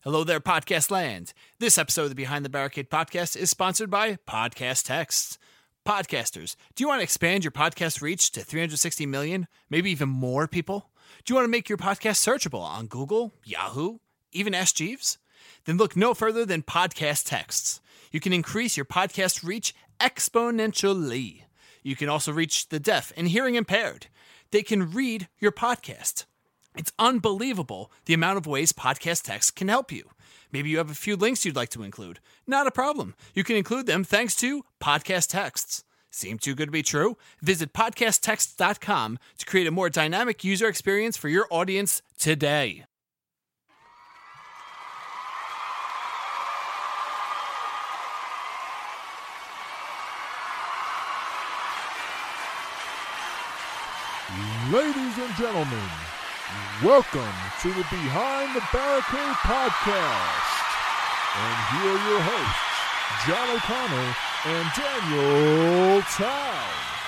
Hello there, Podcast Land. This episode of the Behind the Barricade podcast is sponsored by Podcast Texts. Podcasters, do you want to expand your podcast reach to 360 million, maybe even more people? Do you want to make your podcast searchable on Google, Yahoo, even Ask Jeeves? Then look no further than Podcast Texts. You can increase your podcast reach exponentially. You can also reach the deaf and hearing impaired. They can read your podcast. It's unbelievable the amount of ways Podcast Text can help you. Maybe you have a few links you'd like to include. Not a problem. You can include them thanks to Podcast Texts. Seem too good to be true? Visit podcasttexts.com to create a more dynamic user experience for your audience today. Ladies and gentlemen, welcome to the Behind the Barricade podcast. And here are your hosts, John O'Connor and Daniel Tao.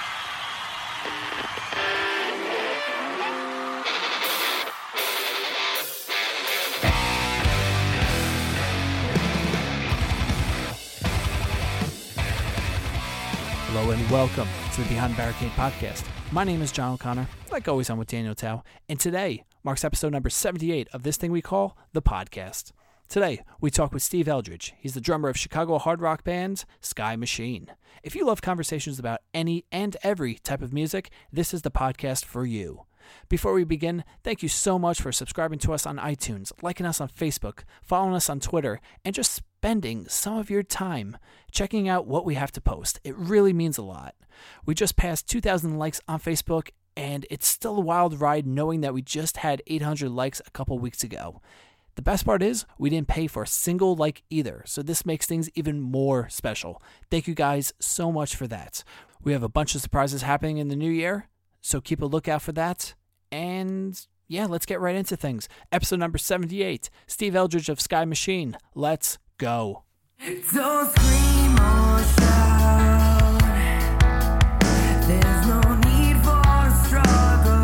Hello and welcome to the Behind the Barricade podcast. My name is John O'Connor. Like always, I'm with Daniel Tao, and today marks episode number 78 of this thing we call the podcast. Today, we talk with Steve Eldridge. He's the drummer of Chicago hard rock band Sky Machine. If you love conversations about any and every type of music, this is the podcast for you. Before we begin, thank you so much for subscribing to us on iTunes, liking us on Facebook, following us on Twitter, and just spending some of your time checking out what we have to post. It really means a lot. We just passed 2,000 likes on Facebook, and it's still a wild ride knowing that we just had 800 likes a couple weeks ago. The best part is we didn't pay for a single like either, so this makes things even more special. Thank you guys so much for that. We have a bunch of surprises happening in the new year, so keep a lookout for that. And yeah, let's get right into things. Episode number 78, Steve Eldridge of Sky Machine. Let's go. Don't scream or shout. There's no need for struggle.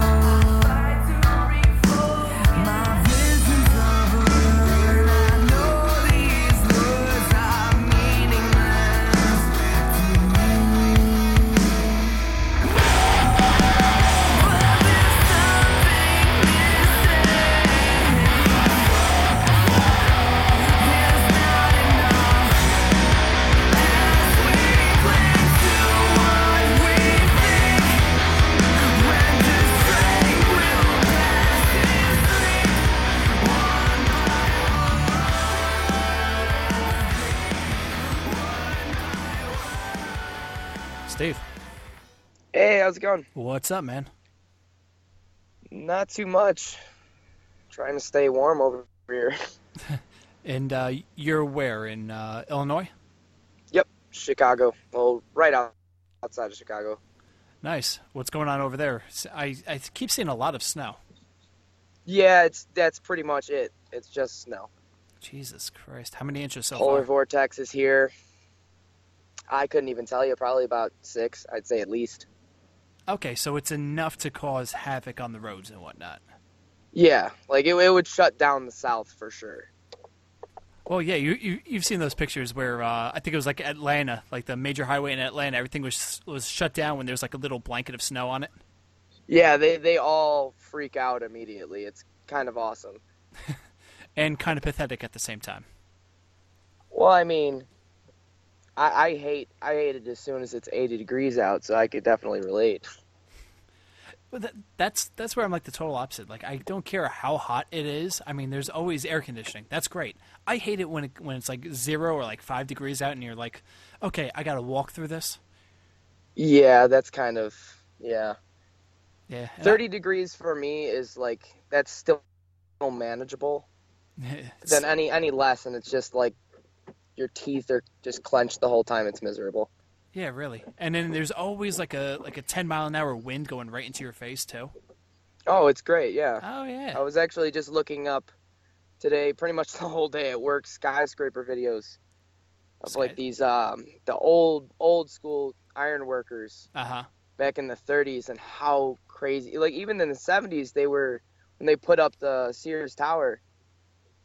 My vision's of a word. I know these words are meaningless to me. But there's something missing. There's not enough as we cling to what we think. When the strength will pass in sleep, one Steve, Hey, how's it going? what's up, man? Not too much. Trying to stay warm over here. And you're where, in Illinois? Yep, Chicago. Well, outside of Chicago. Nice. What's going on over there? I keep seeing a lot of snow. Yeah, that's pretty much it. It's just snow. Jesus Christ. How many inches so Polar far? vortex is here. I couldn't even tell you. Probably about 6, I'd say at least. Okay, so it's enough to cause havoc on the roads and whatnot. Yeah, like it would shut down the South for sure. Well, yeah, you've seen those pictures where I think it was like Atlanta, like the major highway in Atlanta, everything was shut down when there's like a little blanket of snow on it. Yeah, they all freak out immediately. It's kind of awesome. And kind of pathetic at the same time. Well, I mean, I hate it as soon as it's 80 degrees out, so I could definitely relate. But that's where I'm like the total opposite. Like, I don't care how hot it is. I mean, there's always air conditioning. That's great. I hate it when it's like 0 or like 5 degrees out and you're like, okay, I got to walk through this. Yeah, that's kind of, yeah. Yeah. 30 degrees for me is like, that's still manageable. Then any less, and it's just like your teeth are just clenched the whole time. It's miserable. Yeah, really. And then there's always like a 10-mile-an-hour wind going right into your face too. Oh, it's great, yeah. Oh yeah. I was actually just looking up today, pretty much the whole day at work, skyscraper videos of like these the old school iron workers back in the 30s, and how crazy, like even in the 70s, they were, when they put up the Sears Tower,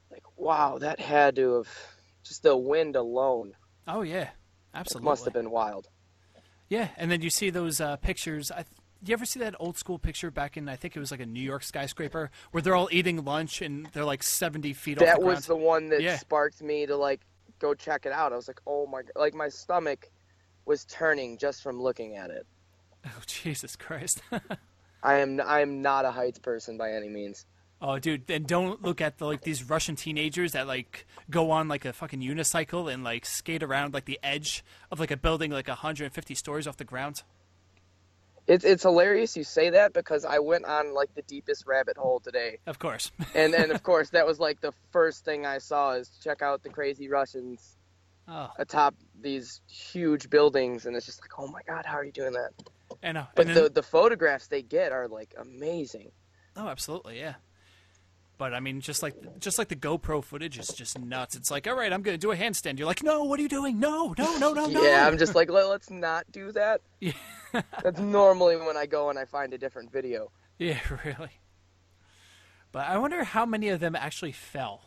like, wow, that had to have, just the wind alone. Oh yeah, absolutely. It must have been wild. Yeah, and then you see those pictures. You ever see that old school picture back in, I think it was like a New York skyscraper, where they're all eating lunch and they're like 70 feet off the ground? That was the one that sparked me to like go check it out. I was like, oh my, like my stomach was turning just from looking at it. Oh, Jesus Christ. I am not a heights person by any means. Oh, dude, and don't look at like these Russian teenagers that like go on like a fucking unicycle and like skate around like the edge of like a building like 150 stories off the ground. It's hilarious you say that, because I went on like the deepest rabbit hole today. Of course. and of course that was like the first thing I saw, is check out the crazy Russians atop these huge buildings, and it's just like, oh my God, how are you doing that? I know. But then, the photographs they get are like amazing. Oh, absolutely, yeah. But I mean, just like the GoPro footage is just nuts. It's like, all right, I'm gonna do a handstand. You're like, no, what are you doing? No. Yeah, I'm just like, let's not do that. Yeah. That's normally when I go and I find a different video. Yeah, really. But I wonder how many of them actually fell.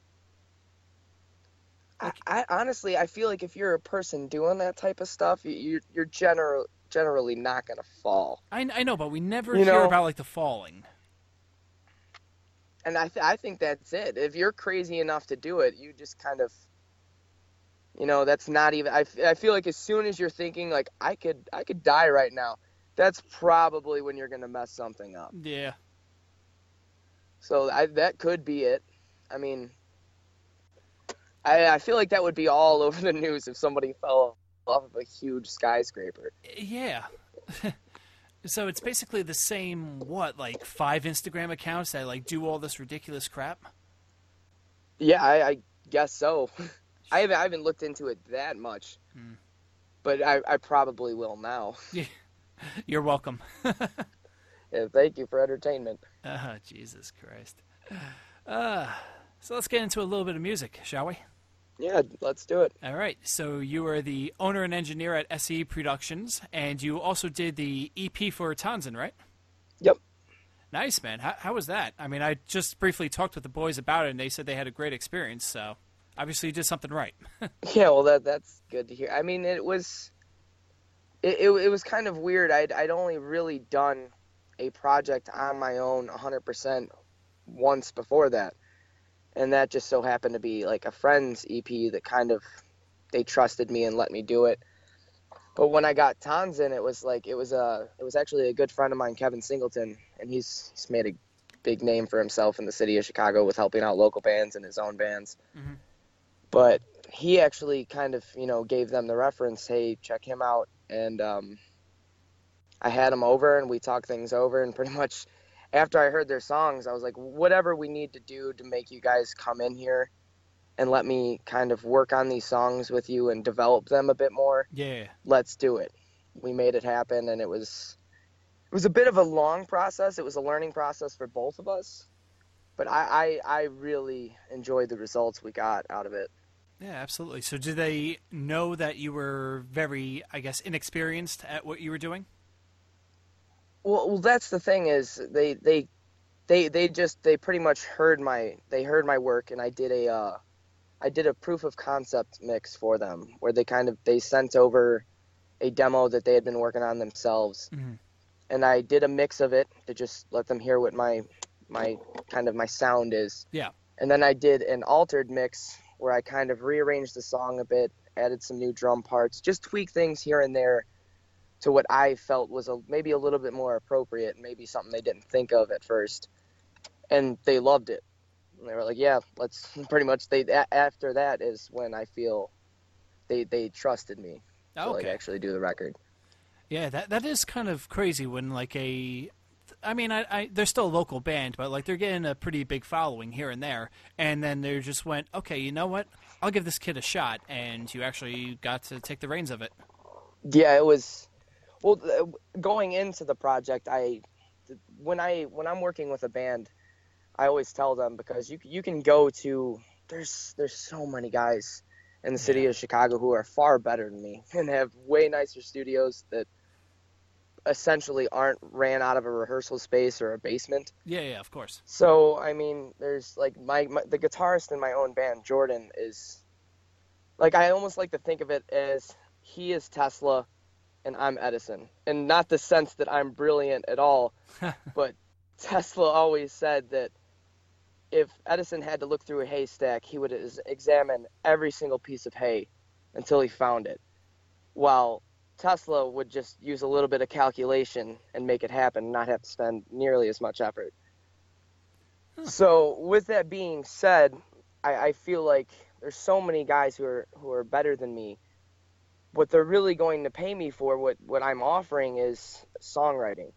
Like, I honestly, I feel like if you're a person doing that type of stuff, you're generally not gonna fall. I know, but we never hear about like the falling. And I think that's it. If you're crazy enough to do it, you just kind of, that's not even. I feel like as soon as you're thinking like I could die right now, that's probably when you're gonna mess something up. Yeah. So that could be it. I mean, I feel like that would be all over the news if somebody fell off of a huge skyscraper. Yeah. So it's basically the same, like 5 Instagram accounts that like do all this ridiculous crap? Yeah, I guess so. I haven't looked into it that much, but I probably will now. Yeah. You're welcome. Yeah, thank you for entertainment. Oh, Jesus Christ. So let's get into a little bit of music, shall we? Yeah, let's do it. All right. So you are the owner and engineer at SE Productions, and you also did the EP for Tanzan, right? Yep. Nice, man. How was that? I mean, I just briefly talked with the boys about it, and they said they had a great experience, so obviously you did something right. Yeah, well, that's good to hear. I mean, it was kind of weird. I'd only really done a project on my own 100% once before that. And that just so happened to be like a friend's EP that kind of, they trusted me and let me do it. But when I got Tanzan, it was actually a good friend of mine, Kevin Singleton, and he's made a big name for himself in the city of Chicago with helping out local bands and his own bands. Mm-hmm. But he actually kind of, gave them the reference, hey, check him out. And I had him over and we talked things over, and pretty much after I heard their songs, I was like, whatever we need to do to make you guys come in here and let me kind of work on these songs with you and develop them a bit more. Yeah. Let's do it. We made it happen, and it was a bit of a long process. It was a learning process for both of us, but I really enjoyed the results we got out of it. Yeah, absolutely. So did they know that you were very, I guess, inexperienced at what you were doing? Well, that's the thing is they pretty much heard my work, and I did a proof of concept mix for them where they sent over a demo that they had been working on themselves, mm-hmm. and I did a mix of it to just let them hear what my kind of my sound is. Yeah. And then I did an altered mix where I kind of rearranged the song a bit, added some new drum parts, just tweak things here and there to what I felt was maybe a little bit more appropriate, maybe something they didn't think of at first. And they loved it. And they were like, yeah, let's pretty much, after that is when I feel they trusted me to like actually do the record. Yeah, that is kind of crazy when like they're still a local band, but like they're getting a pretty big following here and there, and then they just went, okay, you know what? I'll give this kid a shot, and you actually got to take the reins of it. Yeah, it was. Well, going into the project, when I'm working with a band, I always tell them, because you can go to there's so many guys in the city of Chicago who are far better than me and have way nicer studios that essentially aren't ran out of a rehearsal space or a basement. Yeah, of course. So, I mean, there's like the guitarist in my own band, Jordan, is like, I almost like to think of it as he is Tesla and I'm Edison. And not the sense that I'm brilliant at all, but Tesla always said that if Edison had to look through a haystack, he would examine every single piece of hay until he found it. While Tesla would just use a little bit of calculation and make it happen and not have to spend nearly as much effort. So with that being said, I feel like there's so many guys who are better than me. What they're really going to pay me for, what I'm offering, is songwriting.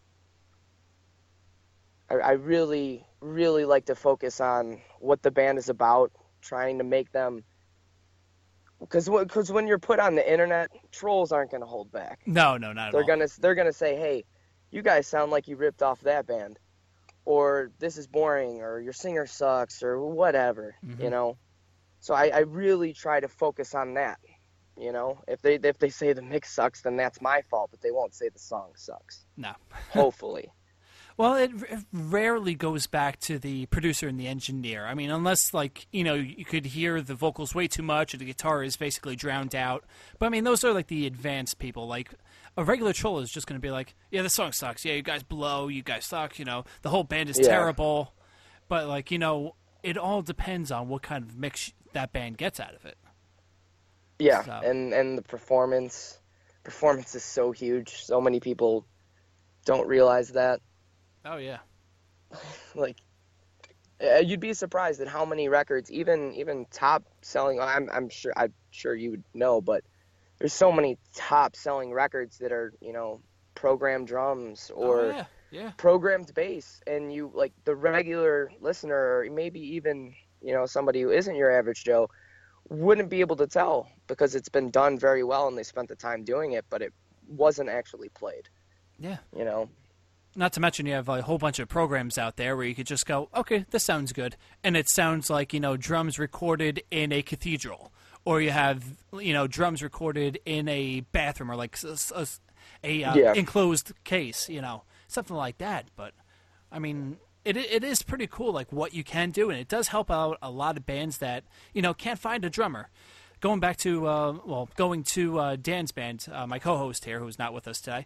I really, really like to focus on what the band is about, trying to make them, because when you're put on the internet, trolls aren't going to hold back. No, not at all. They're gonna say, hey, you guys sound like you ripped off that band, or this is boring, or your singer sucks, or whatever, you know. So I really try to focus on that. You know, if they say the mix sucks, then that's my fault, but they won't say the song sucks. No. Hopefully. Well, it rarely goes back to the producer and the engineer. I mean, unless, like, you know, you could hear the vocals way too much or the guitar is basically drowned out. But, I mean, those are, like, the advanced people. Like, a regular troll is just going to be like, yeah, the song sucks. Yeah, you guys blow. You guys suck. You know, the whole band is terrible. But, like, you know, it all depends on what kind of mix that band gets out of it. Yeah, So. and the performance is so huge. So many people don't realize that. Oh, yeah. Like, you'd be surprised at how many records, even top selling. I'm sure you would know, but there's so many top selling records that are, you know, programmed drums or programmed bass, and you, like, the regular listener, or maybe even, you know, somebody who isn't your average Joe, wouldn't be able to tell because it's been done very well and they spent the time doing it, but it wasn't actually played. Yeah. You know. Not to mention you have a whole bunch of programs out there where you could just go, okay, this sounds good. And it sounds like, you know, drums recorded in a cathedral. Or you have, you know, drums recorded in a bathroom or like a enclosed case, you know, something like that. But, I mean, it is pretty cool, like, what you can do. And it does help out a lot of bands that, you know, can't find a drummer. Going back to, Dan's band, my co-host here, who's not with us today,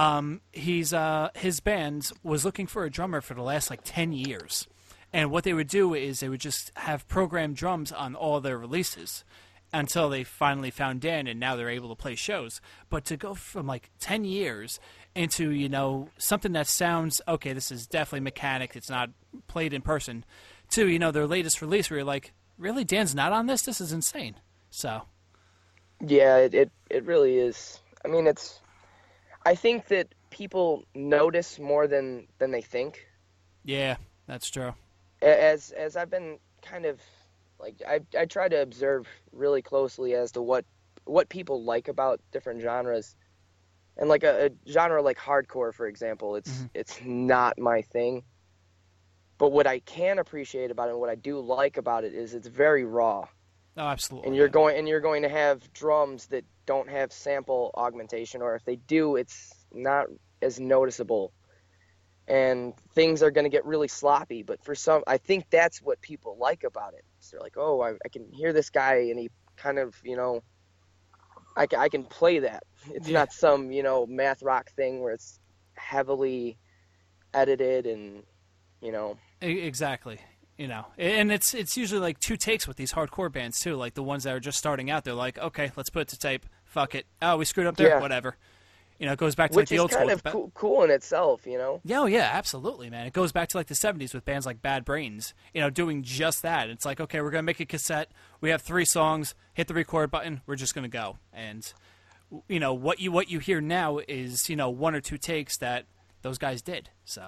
his band was looking for a drummer for the last, like, 10 years. And what they would do is they would just have programmed drums on all their releases until they finally found Dan, and now they're able to play shows. But to go from, like, 10 years into, you know, something that sounds, okay, this is definitely mechanic, it's not played in person, to, you know, their latest release where you're like, really, Dan's not on this? This is insane. So, yeah, it really is. I mean, I think that people notice more than they think. Yeah, that's true. As I've been kind of, like, I try to observe really closely as to what people like about different genres. And like a genre like hardcore, for example, it's not my thing. But what I can appreciate about it and what I do like about it is it's very raw. Oh, absolutely. And you're going to have drums that don't have sample augmentation, or if they do, it's not as noticeable. And things are going to get really sloppy. But for some, I think that's what people like about it. So they're like, oh, I can hear this guy, and he kind of, you know, I can play that. It's not some, you know, math rock thing where it's heavily edited and, you know. Exactly. You know, and it's usually like 2 takes with these hardcore bands too. Like the ones that are just starting out, they're like, okay, let's put it to tape. Fuck it. Oh, we screwed up there. Whatever. You know, it goes back to like the old school. Which is kind of cool in itself, you know. Yeah, yeah, absolutely, man. It goes back to like the 70s with bands like Bad Brains. You know, doing just that. It's like, okay, we're gonna make a cassette. We have 3 songs. Hit the record button. We're just gonna go. And you know what you hear now is, you know, 1 or 2 takes that those guys did. So.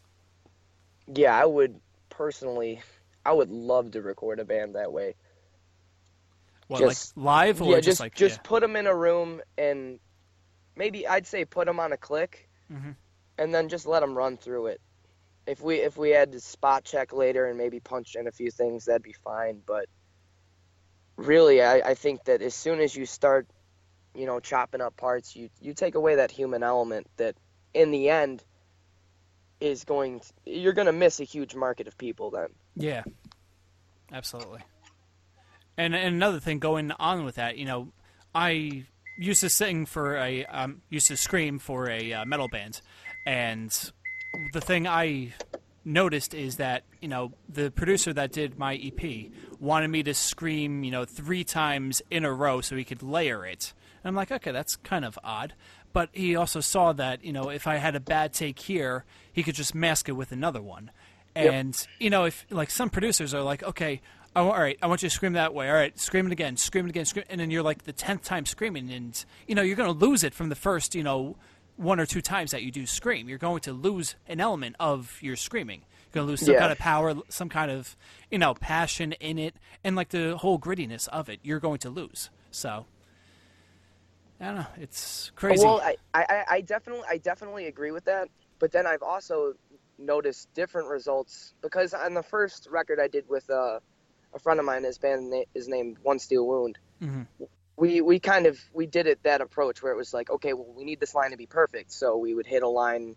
Yeah, I would love to record a band that way. What, just, like live or just put them in a room and maybe I'd say put them on a click, and then just let them run through it. If we had to spot check later and maybe punch in a few things, that'd be fine. But really, I think that as soon as you start, you know, chopping up parts, you take away that human element that in the end is you're going to miss a huge market of people then. Yeah, absolutely. And another thing going on with that, I used to scream for a metal band, and the thing I noticed is that the producer that did my EP wanted me to scream 3 times in a row so he could layer it. And I'm like, okay, that's kind of odd. But he also saw that if I had a bad take here, he could just mask it with another one. And if like some producers are like, okay, all right, I want you to scream that way. All right, scream it again, scream, and then you're like the 10th time screaming, and you're going to lose it from the first 1 or 2 times that you do scream. You're going to lose an element of your screaming. You're going to lose some kind of power, some kind of passion in it, and like the whole grittiness of it. You're going to lose. So I don't know. It's crazy. Well, I definitely agree with that. But then I've also noticed different results because on the first record I did with a friend of mine, his band is named One Steel Wound. Mm-hmm. We did it that approach where it was like, okay, well, we need this line to be perfect. So we would hit a line,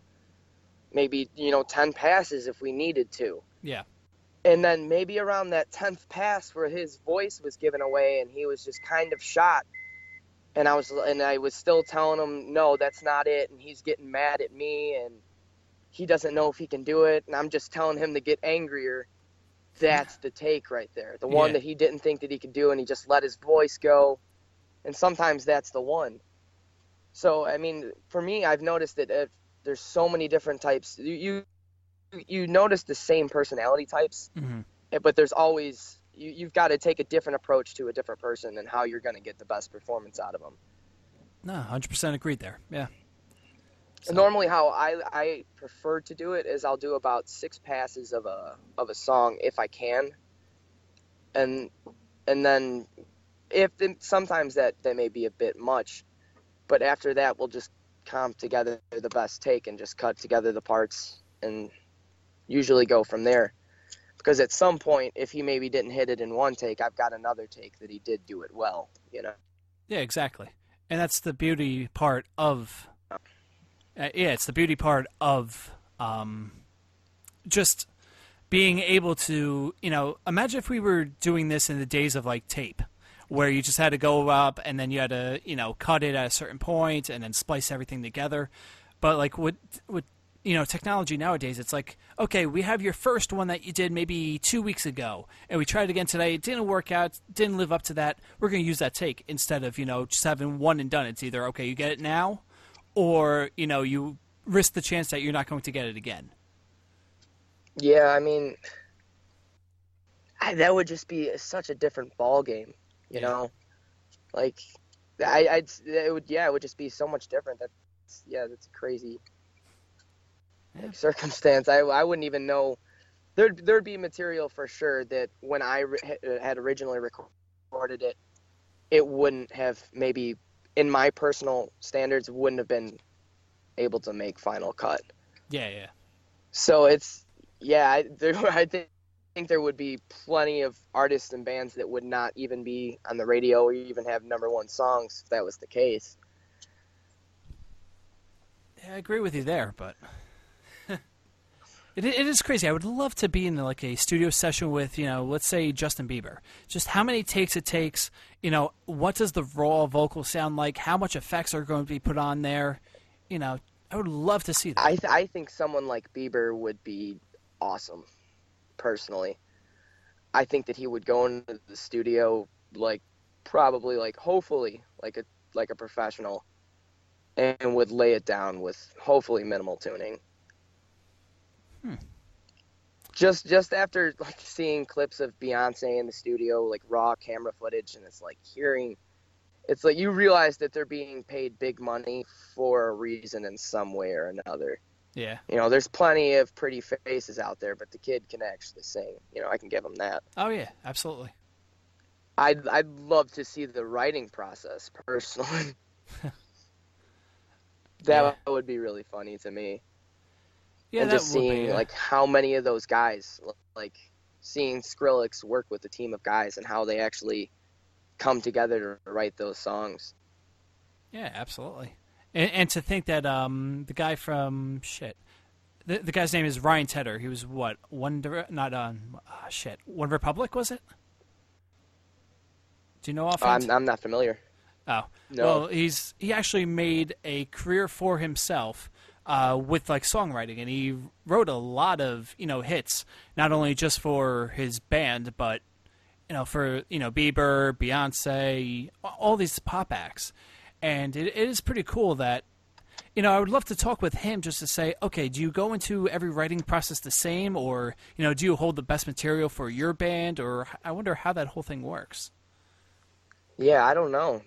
maybe, 10 passes if we needed to. Yeah. And then maybe around that 10th pass where his voice was given away and he was just kind of shot. And I was still telling him, no, that's not it. And he's getting mad at me and he doesn't know if he can do it. And I'm just telling him to get angrier. That's the take right there. The one that he didn't think that he could do and he just let his voice go. And sometimes that's the one. So, I mean, for me, I've noticed that if there's so many different types. You notice the same personality types, but there's always... You've got to take a different approach to a different person and how you're going to get the best performance out of them. No, 100% agreed there. Yeah. So. Normally how I prefer to do it is I'll do about 6 passes of a song if I can. And then sometimes that may be a bit much, but after that we'll just comp together the best take and just cut together the parts and usually go from there. Because at some point, if he maybe didn't hit it in one take, I've got another take that he did do it well, Yeah, exactly. And that's the beauty part of... it's the beauty part of just being able to... imagine if we were doing this in the days of, like, tape, where you just had to go up and then you had to, cut it at a certain point and then splice everything together. But, like, with technology nowadays, it's like, okay, we have your first one that you did maybe 2 weeks ago, and we tried it again today. It didn't work out, didn't live up to that. We're going to use that take instead of, just having one and done. It's either, okay, you get it now, or, you risk the chance that you're not going to get it again. Yeah, I mean, that would just be such a different ball game, you know? Like, it would just be so much different. That's crazy. Like, circumstance. I wouldn't even know. There'd be material for sure that when I had originally recorded it, it wouldn't have, maybe in my personal standards, wouldn't have been able to make final cut. Yeah. So it's I think there would be plenty of artists and bands that would not even be on the radio or even have #1 songs if that was the case. Yeah, I agree with you there, but. It is crazy. I would love to be in like a studio session with, let's say Justin Bieber. Just how many takes it takes, what does the raw vocal sound like? How much effects are going to be put on there? I would love to see that. I think someone like Bieber would be awesome, personally. I think that he would go into the studio hopefully like a professional and would lay it down with hopefully minimal tuning. Just after like seeing clips of Beyonce in the studio, like raw camera footage, and it's like you realize that they're being paid big money for a reason in some way or another. Yeah. There's plenty of pretty faces out there, but the kid can actually sing. I can give him that. Oh yeah, absolutely. I'd love to see the writing process personally. That would be really funny to me. Yeah, and just seeing like how many of those guys, like seeing Skrillex work with a team of guys and how they actually come together to write those songs. Yeah, absolutely. And to think that the guy from the guy's name is Ryan Tedder. He was what One Republic, was it? Do you know offhand? I'm not familiar. Oh, no. Well, he actually made a career for himself with like songwriting, and he wrote a lot of hits, not only just for his band, but for Bieber, Beyonce, all these pop acts. And it is pretty cool that, I would love to talk with him just to say, okay, do you go into every writing process the same, or, do you hold the best material for your band, or I wonder how that whole thing works. Yeah, I don't know.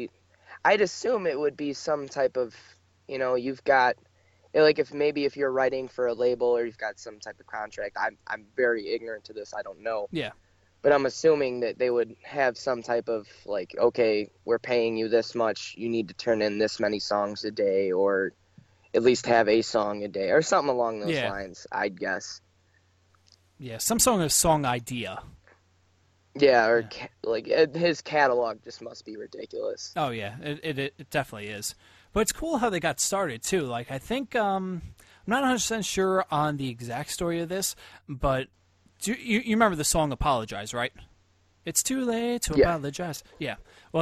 I'd assume it would be some type of, you've got, like if you're writing for a label or you've got some type of contract. I'm very ignorant to this. I don't know. Yeah. But I'm assuming that they would have some type of like, okay, we're paying you this much. You need to turn in this many songs a day, or at least have a song a day, or something along those lines, I'd guess. Yeah, some sort of song idea. Yeah, or like his catalog just must be ridiculous. Oh yeah, it definitely is. But it's cool how they got started too. Like I think I'm not 100% sure on the exact story of this, but you remember the song "Apologize," right? It's too late to apologize. Yeah. Well,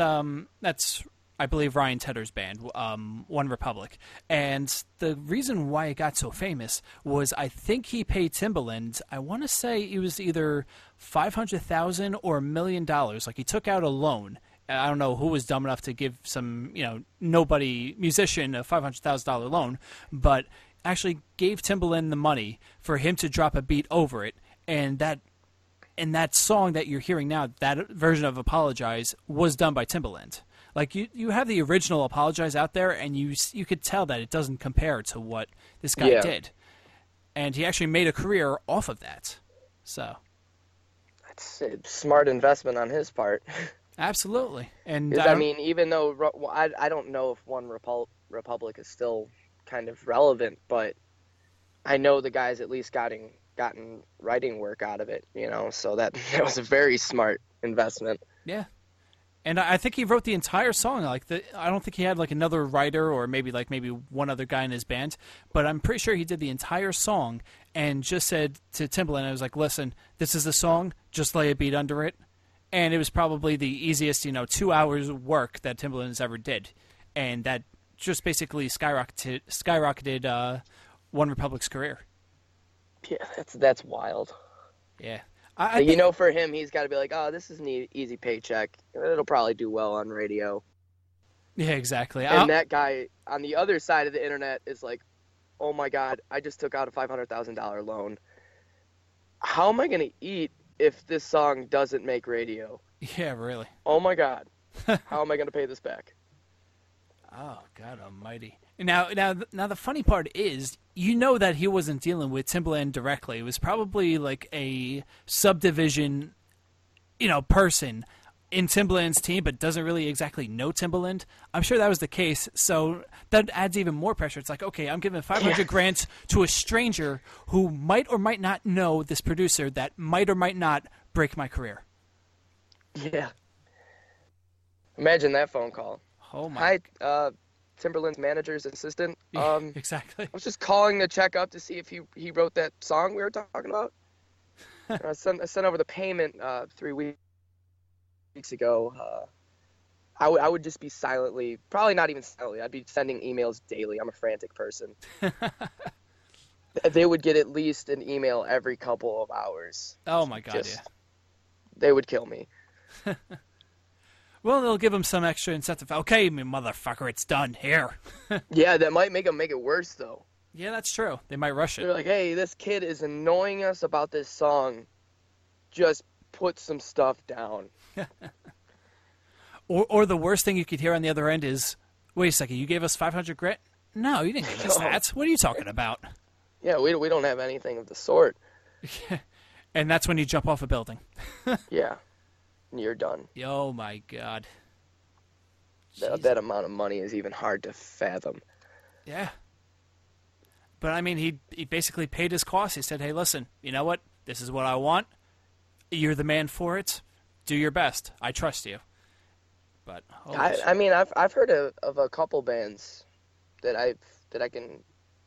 that's I believe Ryan Tedder's band, One Republic, and the reason why it got so famous was I think he paid Timbaland. I want to say it was either $500,000 or $1 million. Like he took out a loan. I don't know who was dumb enough to give some nobody musician a $500,000 loan, but actually gave Timbaland the money for him to drop a beat over it, and that song that you're hearing now, that version of Apologize, was done by Timbaland. Like you have the original Apologize out there, and you could tell that it doesn't compare to what this guy did, and he actually made a career off of that. So that's a smart investment on his part. Absolutely, and I mean, even though I don't know if One Republic is still kind of relevant, but I know the guy's at least gotten writing work out of it, so that was a very smart investment. Yeah. And I think he wrote the entire song. I don't think he had like another writer or maybe one other guy in his band, but I'm pretty sure he did the entire song and just said to Timbaland, I was like, listen, this is the song, just lay a beat under it. And it was probably the easiest, 2 hours of work that Timbaland has ever did. And that just basically skyrocketed One Republic's career. Yeah, that's wild. Yeah. For him, he's got to be like, oh, this is an easy paycheck. It'll probably do well on radio. Yeah, exactly. And that guy on the other side of the internet is like, oh my God, I just took out a $500,000 loan. How am I going to eat if this song doesn't make radio? Yeah, really. Oh my God. How am I going to pay this back? Oh, God almighty. Now, the funny part is, that he wasn't dealing with Timbaland directly. It was probably like a subdivision, person in Timbaland's team, but doesn't really exactly know Timbaland. I'm sure that was the case, so that adds even more pressure. It's like, okay, I'm giving $500,000 to a stranger who might or might not know this producer that might or might not break my career. Yeah. Imagine that phone call. Oh my. Hi, Timbaland's manager's assistant. Exactly. I was just calling to check up to see if he wrote that song we were talking about. I sent over the payment 3 weeks ago. I would just be silently, probably not even silently, I'd be sending emails daily. I'm a frantic person. They would get at least an email every couple of hours. Oh my God, yeah. They would kill me. Well, they'll give him some extra incentive. Okay, me motherfucker, it's done. Here. Yeah, that might make it worse, though. Yeah, that's true. They might rush it. They're like, hey, this kid is annoying us about this song. Just put some stuff down. Or the worst thing you could hear on the other end is, wait a second, you gave us $500,000? No, you didn't give us that. What are you talking about? Yeah, we don't have anything of the sort. And that's when you jump off a building. Yeah. You're done. Oh my God. That amount of money is even hard to fathom. Yeah. But I mean, he basically paid his costs. He said, hey, listen, you know what? This is what I want. You're the man for it. Do your best. I trust you. but I mean, I've heard of a couple bands that I can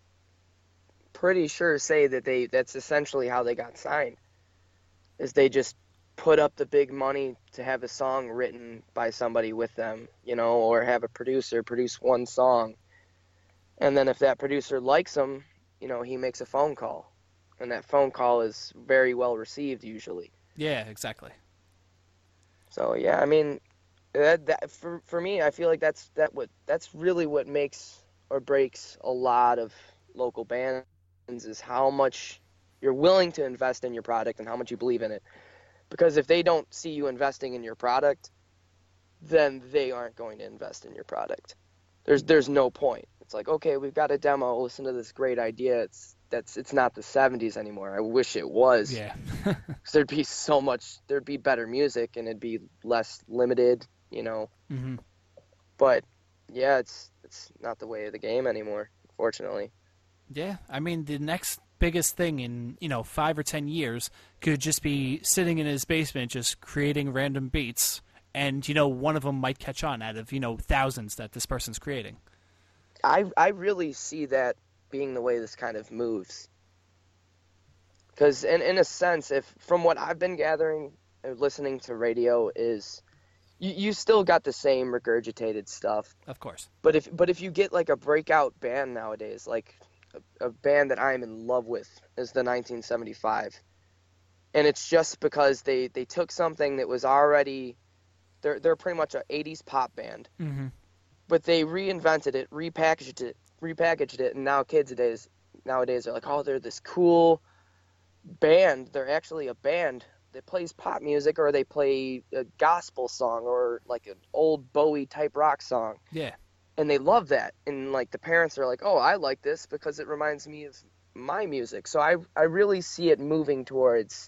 pretty sure say that that's essentially how they got signed, is they just put up the big money to have a song written by somebody with them, or have a producer produce one song. And then if that producer likes them, he makes a phone call. And that phone call is very well received usually. Yeah, exactly. So, yeah, I mean, that for me, I feel like that's really what makes or breaks a lot of local bands, is how much you're willing to invest in your product and how much you believe in it. Because if they don't see you investing in your product, then they aren't going to invest in your product. There's no point. It's like, okay, we've got a demo. Listen to this great idea. It's not the 70s anymore. I wish it was. Yeah. Because there'd be better music and it'd be less limited, Mm-hmm. But yeah, it's not the way of the game anymore, unfortunately. Yeah, I mean, the next biggest thing in 5 or 10 years could just be sitting in his basement just creating random beats, and one of them might catch on out of thousands that this person's creating. I really see that being the way this kind of moves, because in a sense, if from what I've been gathering and listening to radio, is you still got the same regurgitated stuff, of course, but if you get like a breakout band nowadays, like a band that I'm in love with is the 1975. And it's just because they took something that was already, they're pretty much an 80s pop band, mm-hmm. but they reinvented it, repackaged it, and now kids nowadays are like, oh, they're this cool band. They're actually a band that plays pop music, or they play a gospel song, or like an old Bowie type rock song. Yeah. And they love that. And like the parents are like, oh, I like this because it reminds me of my music. So I really see it moving towards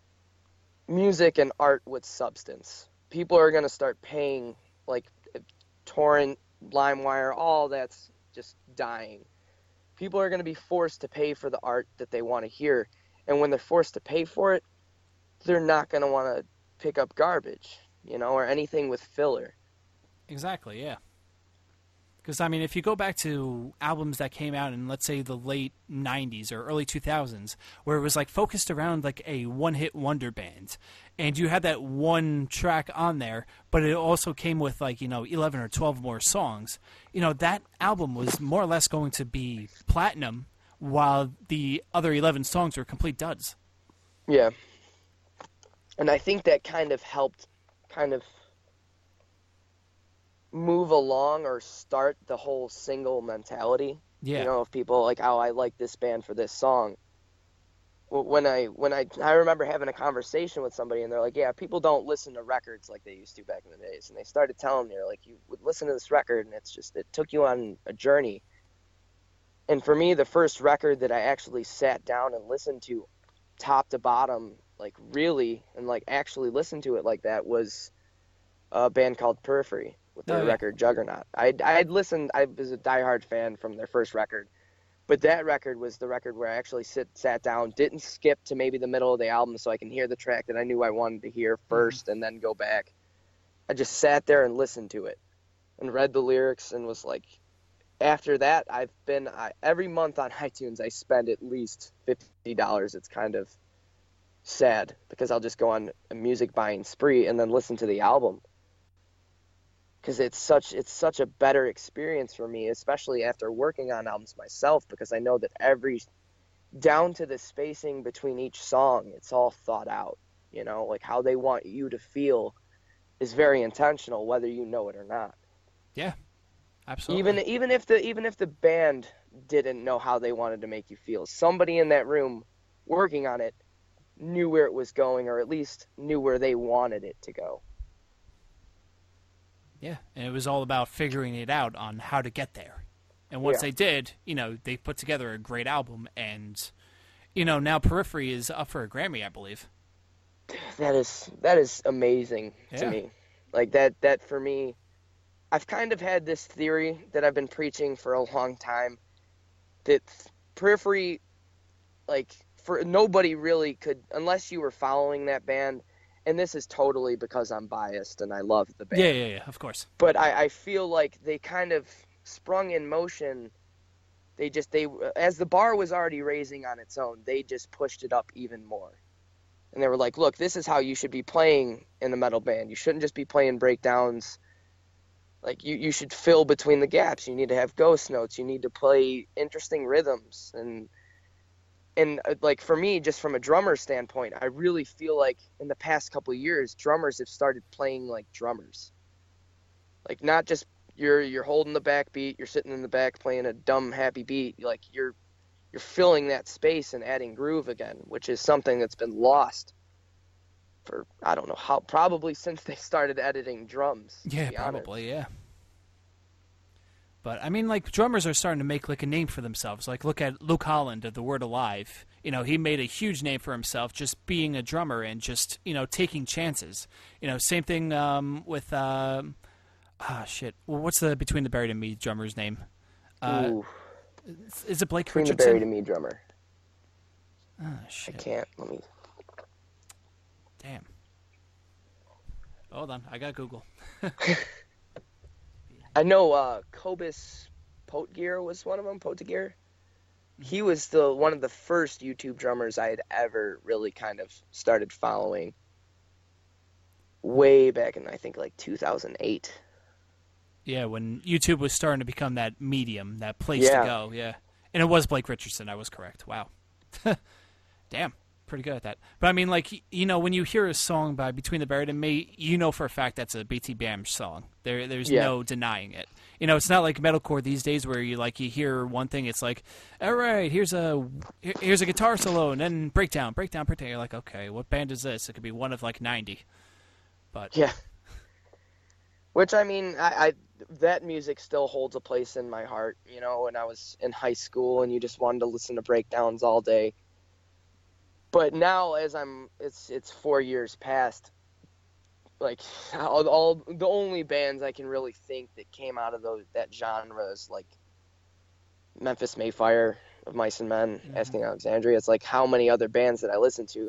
music and art with substance. People are going to start paying, like torrent, LimeWire, all that's just dying. People are going to be forced to pay for the art that they want to hear. And when they're forced to pay for it, they're not going to want to pick up garbage, or anything with filler. Exactly, yeah. Because, I mean, if you go back to albums that came out in, let's say, the late 90s or early 2000s, where it was, like, focused around, like, a one-hit wonder band, and you had that one track on there, but it also came with, like, 11 or 12 more songs, that album was more or less going to be platinum, while the other 11 songs were complete duds. Yeah. And I think that kind of helped move along or start the whole single mentality. Yeah. Of people like, oh, I like this band for this song. When I remember having a conversation with somebody, and they're like, yeah, people don't listen to records like they used to back in the days. And they started telling me, like, you would listen to this record, and it took you on a journey. And for me, the first record that I actually sat down and listened to top to bottom, like really, and like actually listened to it like that, was a band called Periphery with their record Juggernaut. I was a diehard fan from their first record, but that record was the record where I actually sat down, didn't skip to maybe the middle of the album so I can hear the track that I knew I wanted to hear first, and then go back. I just sat there and listened to it and read the lyrics, and was like, after that, every month on iTunes I spend at least $50. It's kind of sad because I'll just go on a music buying spree and then listen to the album. Because it's such a better experience for me, especially after working on albums myself, because I know that down to the spacing between each song, it's all thought out, like how they want you to feel is very intentional, whether you know it or not. Yeah, absolutely. Even if the band didn't know how they wanted to make you feel, somebody in that room working on it knew where it was going, or at least knew where they wanted it to go. Yeah, and it was all about figuring it out on how to get there. And once they did, they put together a great album, and, now Periphery is up for a Grammy, I believe. That is amazing to me. Like, that for me, I've kind of had this theory that I've been preaching for a long time, that Periphery, like, for nobody really could, unless you were following that band and this is totally because I'm biased and I love the band. Yeah, of course. But I feel like they kind of sprung in motion. They as the bar was already raising on its own, they just pushed it up even more. And they were like, look, this is how you should be playing in a metal band. You shouldn't just be playing breakdowns. Like, you should fill between the gaps. You need to have ghost notes. You need to play interesting rhythms. And like, for me, just from a drummer standpoint, I really feel like in the past couple of years, drummers have started playing like drummers. Like, not just you're holding the back beat, you're sitting in the back playing a dumb, happy beat. Like, you're filling that space and adding groove again, which is something that's been lost for, I don't know how, probably since they started editing drums. Yeah, probably, yeah. But, I mean, like, drummers are starting to make, like, a name for themselves. Like, look at Luke Holland of The Word Alive. You know, he made a huge name for himself just being a drummer and just, you know, taking chances. You know, same thing with, shit. Well, what's the Between the Buried and Me drummer's name? Is it Blake Between Richardson? the Buried and Me drummer. Oh, shit. I can't. Let me... Damn. Hold on. I got Google. I know Cobus Potgear was one of them, Potgear. He was one of the first YouTube drummers I had ever really kind of started following. Way back in, I think, like 2008. Yeah, when YouTube was starting to become that medium, that place to go, yeah. And it was Blake Richardson, I was correct. Wow. Damn, pretty good at that. But I mean, like, you know, when you hear a song by Between the Buried and Me, you know for a fact that's a BT Bam song. There's no denying it. You know, it's not like metalcore these days where you hear one thing, it's like, all right, here's a guitar solo, and then breakdown. You're like, okay, what band is this? It could be one of like 90. But yeah. Which, I mean, I that music still holds a place in my heart. You know, when I was in high school and you just wanted to listen to breakdowns all day. But now, as it's 4 years past, like, all the only bands I can really think that came out of that genre is, like, Memphis Mayfire, Of Mice and Men, Asking Alexandria. It's like, how many other bands that I listen to?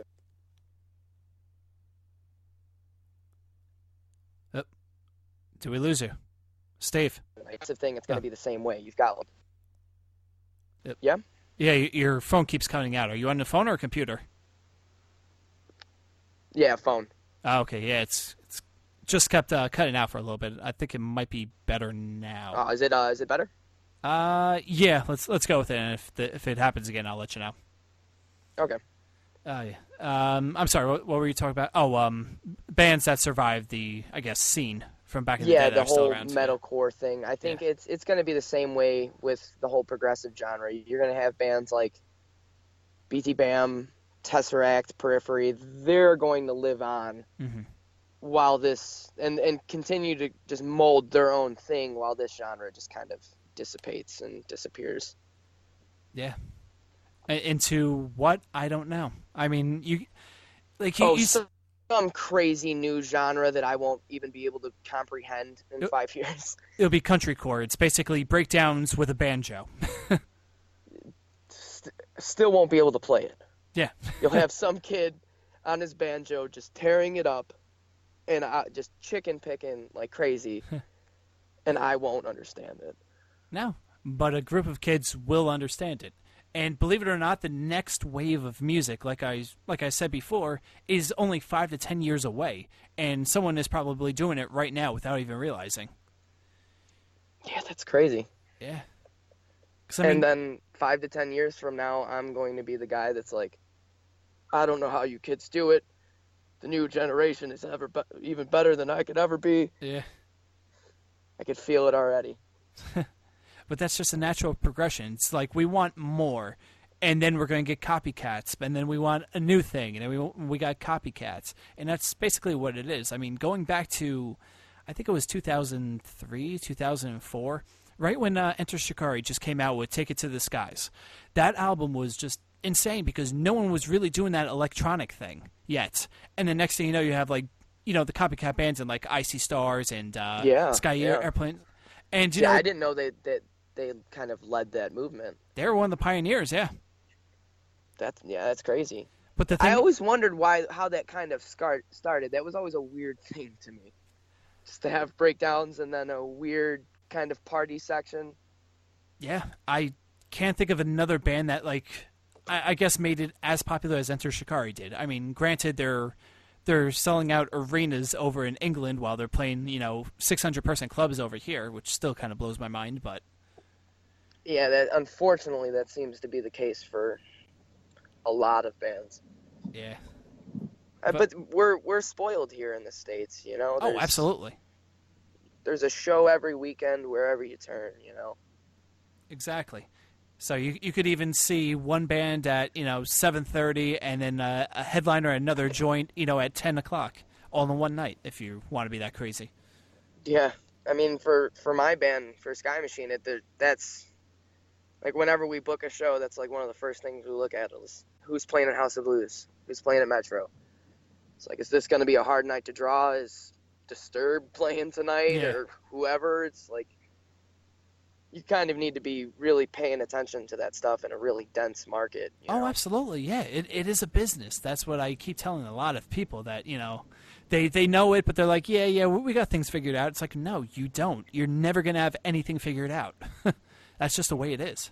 Did we lose you? Steve? It's a thing. It's going to be the same way. You've got... Yep. Yeah? Yeah, your phone keeps cutting out. Are you on the phone or a computer? Yeah, phone. Oh, okay, yeah, it's just kept cutting out for a little bit. I think it might be better now. Is it better? Yeah, let's go with it. And if it happens again, I'll let you know. Okay. Yeah. I'm sorry. What were you talking about? Oh, bands that survived the, I guess, scene from back in the day. Yeah, the whole metalcore thing. I think Yeah. it's going to be the same way with the whole progressive genre. You're going to have bands like BT Bam, Tesseract, Periphery. They're going to live on while this and continue to just mold their own thing while this genre just kind of dissipates and disappears. Yeah. Into what? I don't know. I mean, some crazy new genre that I won't even be able to comprehend in 5 years. It'll be countrycore. It's basically breakdowns with a banjo. Still won't be able to play it. Yeah. You'll have some kid on his banjo just tearing it up and just chicken picking like crazy, and I won't understand it. No, but a group of kids will understand it. And believe it or not, the next wave of music, like I said before, is only 5 to 10 years away, and someone is probably doing it right now without even realizing. Yeah, that's crazy. Yeah. And then 5 to 10 years from now, I'm going to be the guy that's like, I don't know how you kids do it. The new generation is even better than I could ever be. Yeah. I could feel it already. But that's just a natural progression. It's like we want more, and then we're going to get copycats, and then we want a new thing, and then we got copycats. And that's basically what it is. I mean, going back to, I think it was 2003, 2004, right when Enter Shikari just came out with Take It to the Skies. That album was just insane because no one was really doing that electronic thing yet. And the next thing you know, you have, like, you know, the copycat bands and, like, Icy Stars and Sky Airplane. And, you know, I didn't know that they kind of led that movement. They were one of the pioneers, yeah. That's crazy. But the thing, I always wondered how that kind of started. That was always a weird thing to me, just to have breakdowns and then a weird kind of party section. Yeah, I can't think of another band that, like, I guess made it as popular as Enter Shikari did. I mean, granted, they're selling out arenas over in England while they're playing, 600-person clubs over here, which still kind of blows my mind, but... Yeah, unfortunately, that seems to be the case for a lot of bands. Yeah. But we're spoiled here in the States, Oh, absolutely. There's a show every weekend wherever you turn, Exactly. So you could even see one band at 7:30 and then a headliner at another joint at 10 o'clock all in one night if you want to be that crazy. Yeah, I mean for my band, for Sky Machine, that's like whenever we book a show, that's like one of the first things we look at is who's playing at House of Blues, who's playing at Metro. It's like, is this going to be a hard night to draw? Is Disturbed playing tonight or whoever? It's like, you kind of need to be really paying attention to that stuff in a really dense market. Oh, absolutely. Yeah, it is a business. That's what I keep telling a lot of people that, they know it, but they're like, yeah, we got things figured out. It's like, no, you don't. You're never going to have anything figured out. That's just the way it is.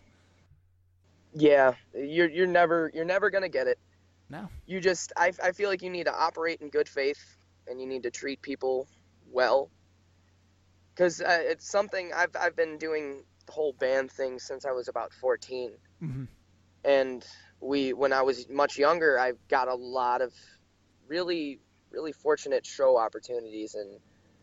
Yeah, you're never going to get it. No. You just, I feel like you need to operate in good faith and you need to treat people well. Because it's something I've been doing the whole band thing since I was about 14. Mm-hmm. And when I was much younger, I got a lot of really, really fortunate show opportunities and,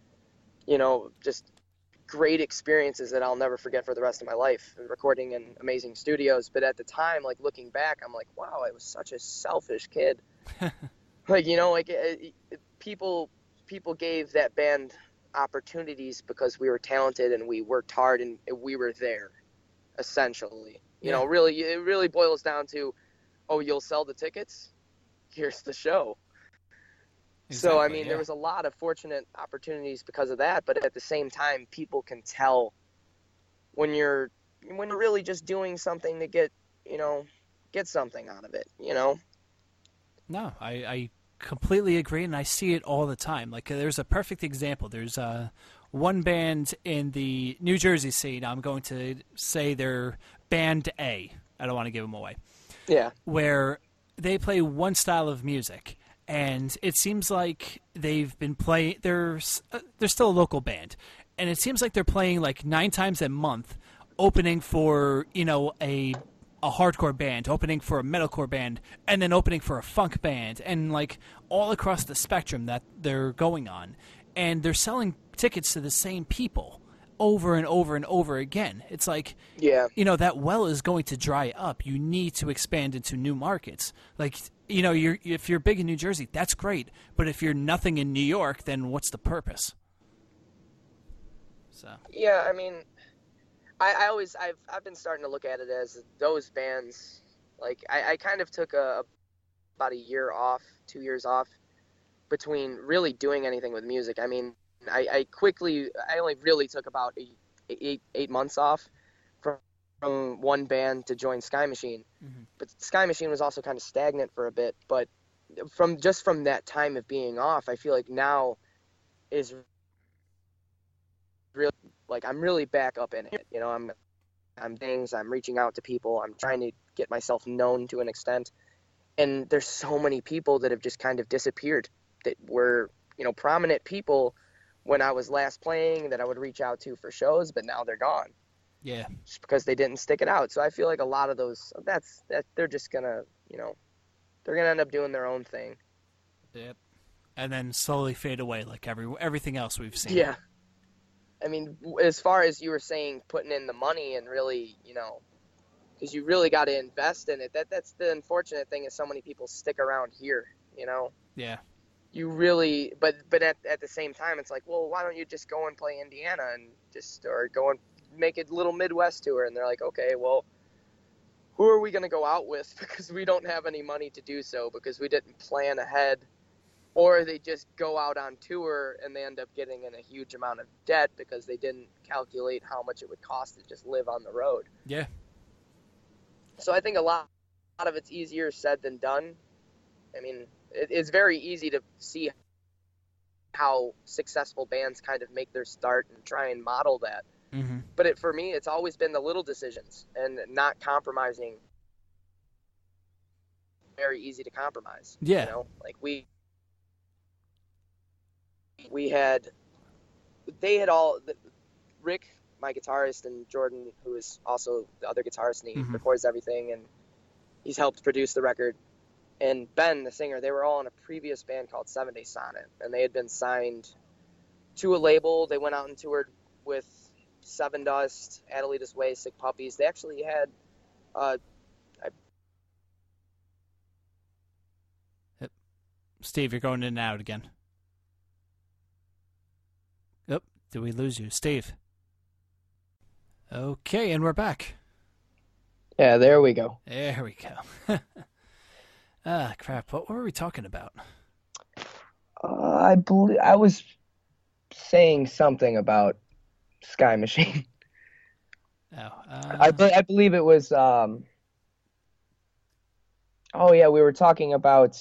just great experiences that I'll never forget for the rest of my life, recording in amazing studios. But at the time, like looking back, I'm like, wow, I was such a selfish kid. People gave that band opportunities because we were talented and we worked hard and we were there, essentially. Really, it really boils down to, oh, you'll sell the tickets? Here's the show. Exactly, so, I mean, there was a lot of fortunate opportunities because of that, but at the same time, people can tell when you're really just doing something to get something out of it, No, I completely agree, and I see it all the time. Like, there's a perfect example. There's one band in the New Jersey scene. I'm going to say they're Band A. I don't want to give them away. Yeah. Where they play one style of music, and it seems like they've been playing. They're still a local band, and it seems like they're playing like 9 times a month, opening for a hardcore band, opening for a metalcore band, and then opening for a funk band, and like all across the spectrum that they're going on, and they're selling tickets to the same people over and over and over again. It's like, that well is going to dry up. You need to expand into new markets. Like, if you're big in New Jersey, that's great, but if you're nothing in New York, then what's the purpose? So. Yeah, I mean, I've been starting to look at it as those bands. Like I kind of took about a year off, 2 years off between really doing anything with music. I mean, I only really took about eight months off from one band to join Sky Machine. Mm-hmm. But Sky Machine was also kind of stagnant for a bit. But from that time of being off, I feel like now is really, like, I'm really back up in it. I'm reaching out to people. I'm trying to get myself known to an extent. And there's so many people that have just kind of disappeared that were, prominent people when I was last playing that I would reach out to for shows, but now they're gone. Yeah. Just because they didn't stick it out. So I feel like a lot of those, they're just gonna, they're gonna end up doing their own thing. Yep. And then slowly fade away like everything else we've seen. Yeah. I mean, as far as you were saying, putting in the money and really, because you really got to invest in it. That's the unfortunate thing is so many people stick around here, Yeah. You really, but at the same time, it's like, well, why don't you just go and play Indiana or go and make a little Midwest tour? And they're like, okay, well, who are we going to go out with? Because we don't have any money to do so because we didn't plan ahead. Or they just go out on tour and they end up getting in a huge amount of debt because they didn't calculate how much it would cost to just live on the road. Yeah. So I think a lot of it's easier said than done. I mean, it's very easy to see how successful bands kind of make their start and try and model that. Mm-hmm. But for me, it's always been the little decisions and not compromising. Very easy to compromise. Yeah. You know, like they had all, Rick, my guitarist, and Jordan, who is also the other guitarist, and he records everything, and he's helped produce the record. And Ben, the singer, they were all in a previous band called 7 Day Sonnet, and they had been signed to a label. They went out and toured with Seven Dust, Adelita's Way, Sick Puppies. They actually had Steve, you're going in and out again. Oh, did we lose you? Steve. Okay, and we're back. Yeah, there we go. There we go. Crap. What were we talking about? I believe I was saying something about Sky Machine. I believe it was. Oh yeah, we were talking about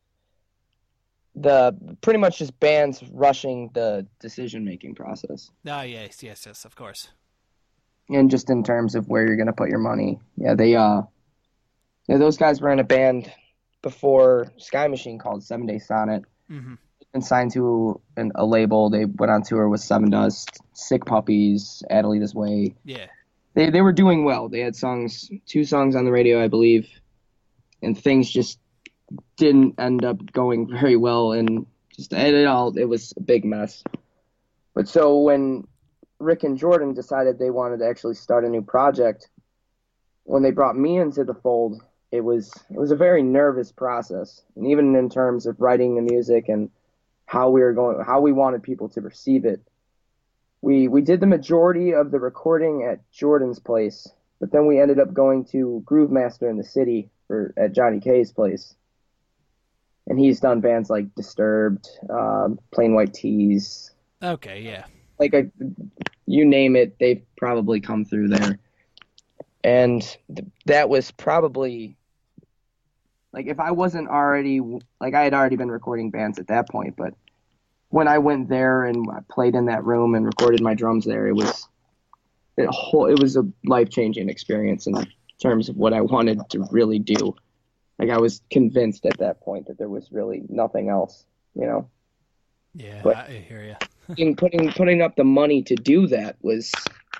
the pretty much just bands rushing the decision-making process. Oh yes, of course. And just in terms of where you're going to put your money, those guys were in a band before Sky Machine called 7 Day Sonnet. Mm-hmm. And signed to a label. They went on tour with Seven Dust, Sick Puppies, Adelita's Way. Yeah. They were doing well. They had 2 songs on the radio, I believe, and things just didn't end up going very well, and it was a big mess. But so when Rick and Jordan decided they wanted to actually start a new project, when they brought me into the fold, it was a very nervous process, and even in terms of writing the music and how we wanted people to receive it. We did the majority of the recording at Jordan's place, but then we ended up going to Groove Master in the city at Johnny K's place. And he's done bands like Disturbed, Plain White T's. Okay, yeah. You name it, they've probably come through there. And that was probably, if I wasn't already, I had already been recording bands at that point, but when I went there and I played in that room and recorded my drums there, it was a life-changing experience in terms of what I wanted to really do. I was convinced at that point that there was really nothing else, Yeah, but I hear you. putting up the money to do that was,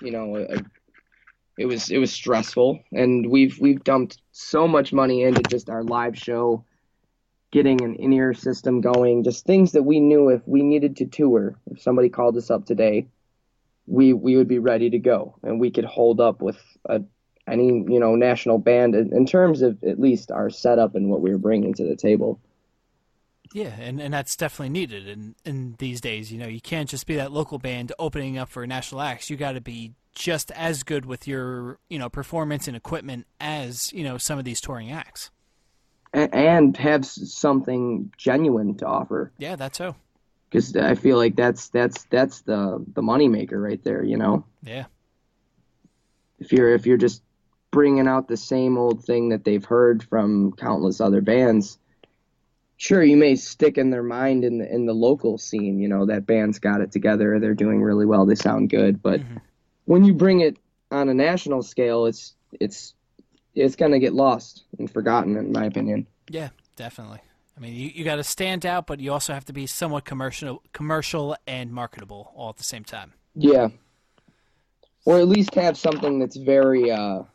it was stressful, and we've dumped so much money into just our live show, getting an in-ear system going, just things that we knew if we needed to tour, if somebody called us up today, we would be ready to go, and we could hold up with any national band in terms of at least our setup and what we were bringing to the table. Yeah, and that's definitely needed in these days. You can't just be that local band opening up for national acts. You got to be just as good with your performance and equipment as some of these touring acts, and have something genuine to offer. Yeah, that's so. Because I feel like that's the moneymaker right there. Yeah. If you're just bringing out the same old thing that they've heard from countless other bands, sure, you may stick in their mind in the local scene. That band's got it together. They're doing really well. They sound good, but. Mm-hmm. When you bring it on a national scale, it's going to get lost and forgotten, in my opinion. Yeah, definitely. I mean, you got to stand out, but you also have to be somewhat commercial and marketable all at the same time. Yeah, or at least have something that's very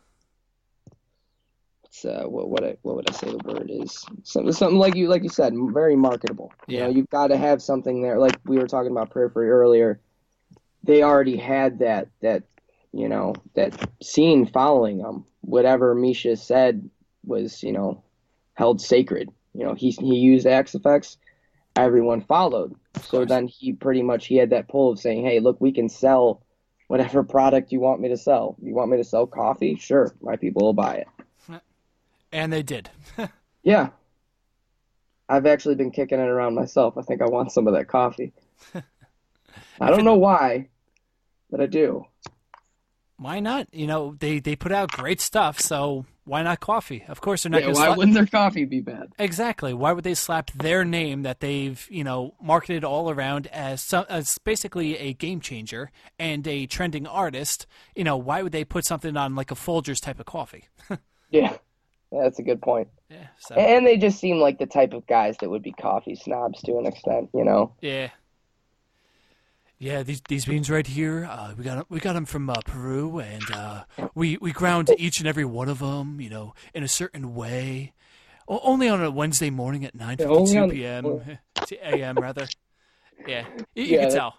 what would I say the word is? Something like you said, very marketable. Yeah. You've got to have something there. Like we were talking about Periphery earlier. They already had that scene following them. Whatever Misha said was, held sacred. He used Axe Effects, everyone followed. So then he had that pull of saying, hey, look, we can sell whatever product you want me to sell. You want me to sell coffee? Sure, my people will buy it. And they did. Yeah. I've actually been kicking it around myself. I think I want some of that coffee. I don't know why, but I do. Why not? They put out great stuff, so Why not coffee? Of course, they're not. Yeah, why wouldn't their coffee be bad? Exactly. Why would they slap their name that they've marketed all around as basically a game changer and a trending artist? Why would they put something on like a Folgers type of coffee? Yeah, that's a good point. Yeah. So. And they just seem like the type of guys that would be coffee snobs to an extent, Yeah. Yeah, these beans right here, we got them from Peru, and we ground each and every one of them, in a certain way. Only on a Wednesday morning at 9:52 p.m. a.m. rather. Yeah, you can tell.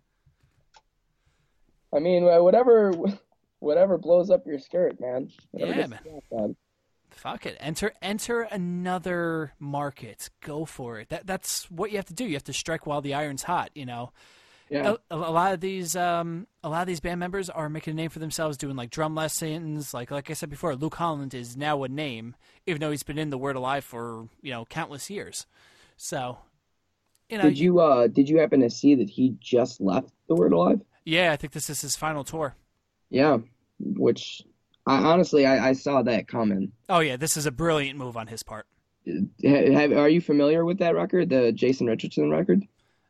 I mean, whatever blows up your skirt, man. Yeah, man. Fuck it. Enter another market. Go for it. That's what you have to do. You have to strike while the iron's hot. Yeah. A lot of these band members are making a name for themselves, doing like drum lessons. Like I said before, Luke Holland is now a name, even though he's been in the Word Alive for countless years. So, Did you happen to see that he just left the Word Alive? Yeah, I think this is his final tour. Yeah, which honestly I saw that coming. Oh yeah, this is a brilliant move on his part. Are you familiar with that record, the Jason Richardson record?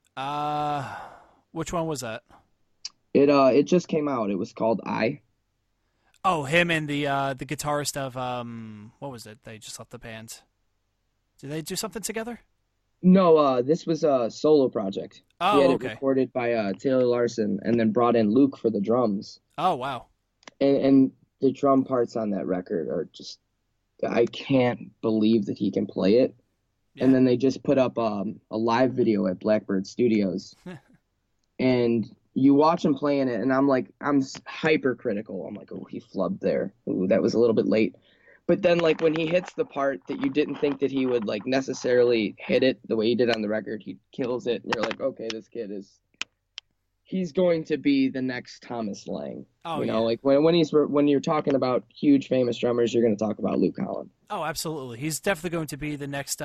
Which one was that? It just came out. It was called I. Oh, him and the guitarist of what was it? They just left the band. Did they do something together? No, this was a solo project. Oh, he had okay. it recorded by Taylor Larson, and then brought in Luke for the drums. Oh, wow. And the drum parts on that record are just, I can't believe that he can play it. Yeah. And then they just put up a live video at Blackbird Studios. And you watch him playing it, and I'm hypercritical. I'm like, oh, he flubbed there. Ooh, that was a little bit late. But then, like, when he hits the part that you didn't think that he would, like, necessarily hit it the way he did on the record, he kills it. And you're like, okay, this kid he's going to be the next Thomas Lang. Oh, like, when you're talking about huge famous drummers, you're going to talk about Luke Holland. Oh, absolutely. He's definitely going to be the next,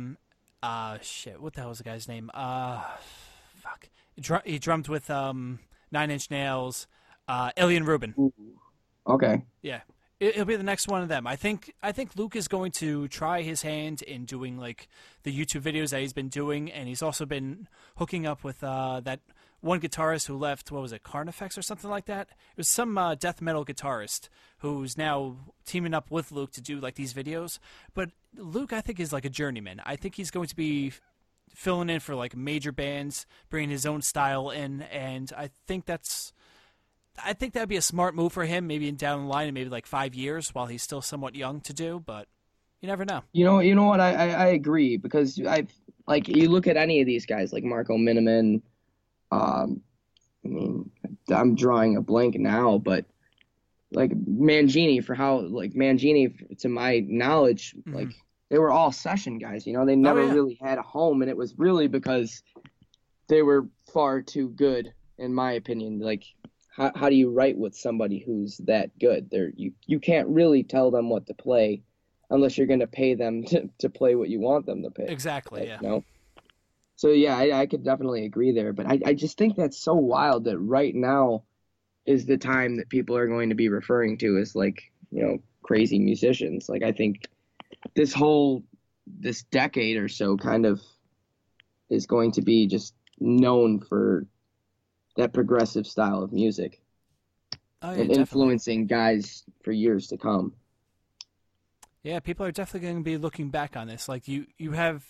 what the hell was the guy's name? Fuck. He drummed with Nine Inch Nails, Alien Rubin. Ooh. Okay. Yeah, he'll be the next one of them. I think Luke is going to try his hand in doing like the YouTube videos that he's been doing, and he's also been hooking up with that one guitarist who left. What was it, Carnifex or something like that? It was some death metal guitarist who's now teaming up with Luke to do like these videos. But Luke, I think, is like a journeyman. I think he's going to be filling in for like major bands, bringing his own style in, and I think that'd be a smart move for him, maybe down the line in maybe like 5 years while he's still somewhat young to do, but you never know. You know what? I agree, because you look at any of these guys like Marco Miniman. I mean, I'm drawing a blank now, but like Mangini, to my knowledge, mm-hmm. like they were all session guys. They never really had a home, and it was really because they were far too good, in my opinion. Like, how do you write with somebody who's that good? You can't really tell them what to play unless you're going to pay them to play what you want them to play. Exactly, yeah. So, yeah, I could definitely agree there. But I just think that's so wild that right now is the time that people are going to be referring to as, like, crazy musicians. Like, I think this decade or so kind of is going to be just known for that progressive style of music and influencing guys for years to come. Yeah, people are definitely going to be looking back on this. Like you have,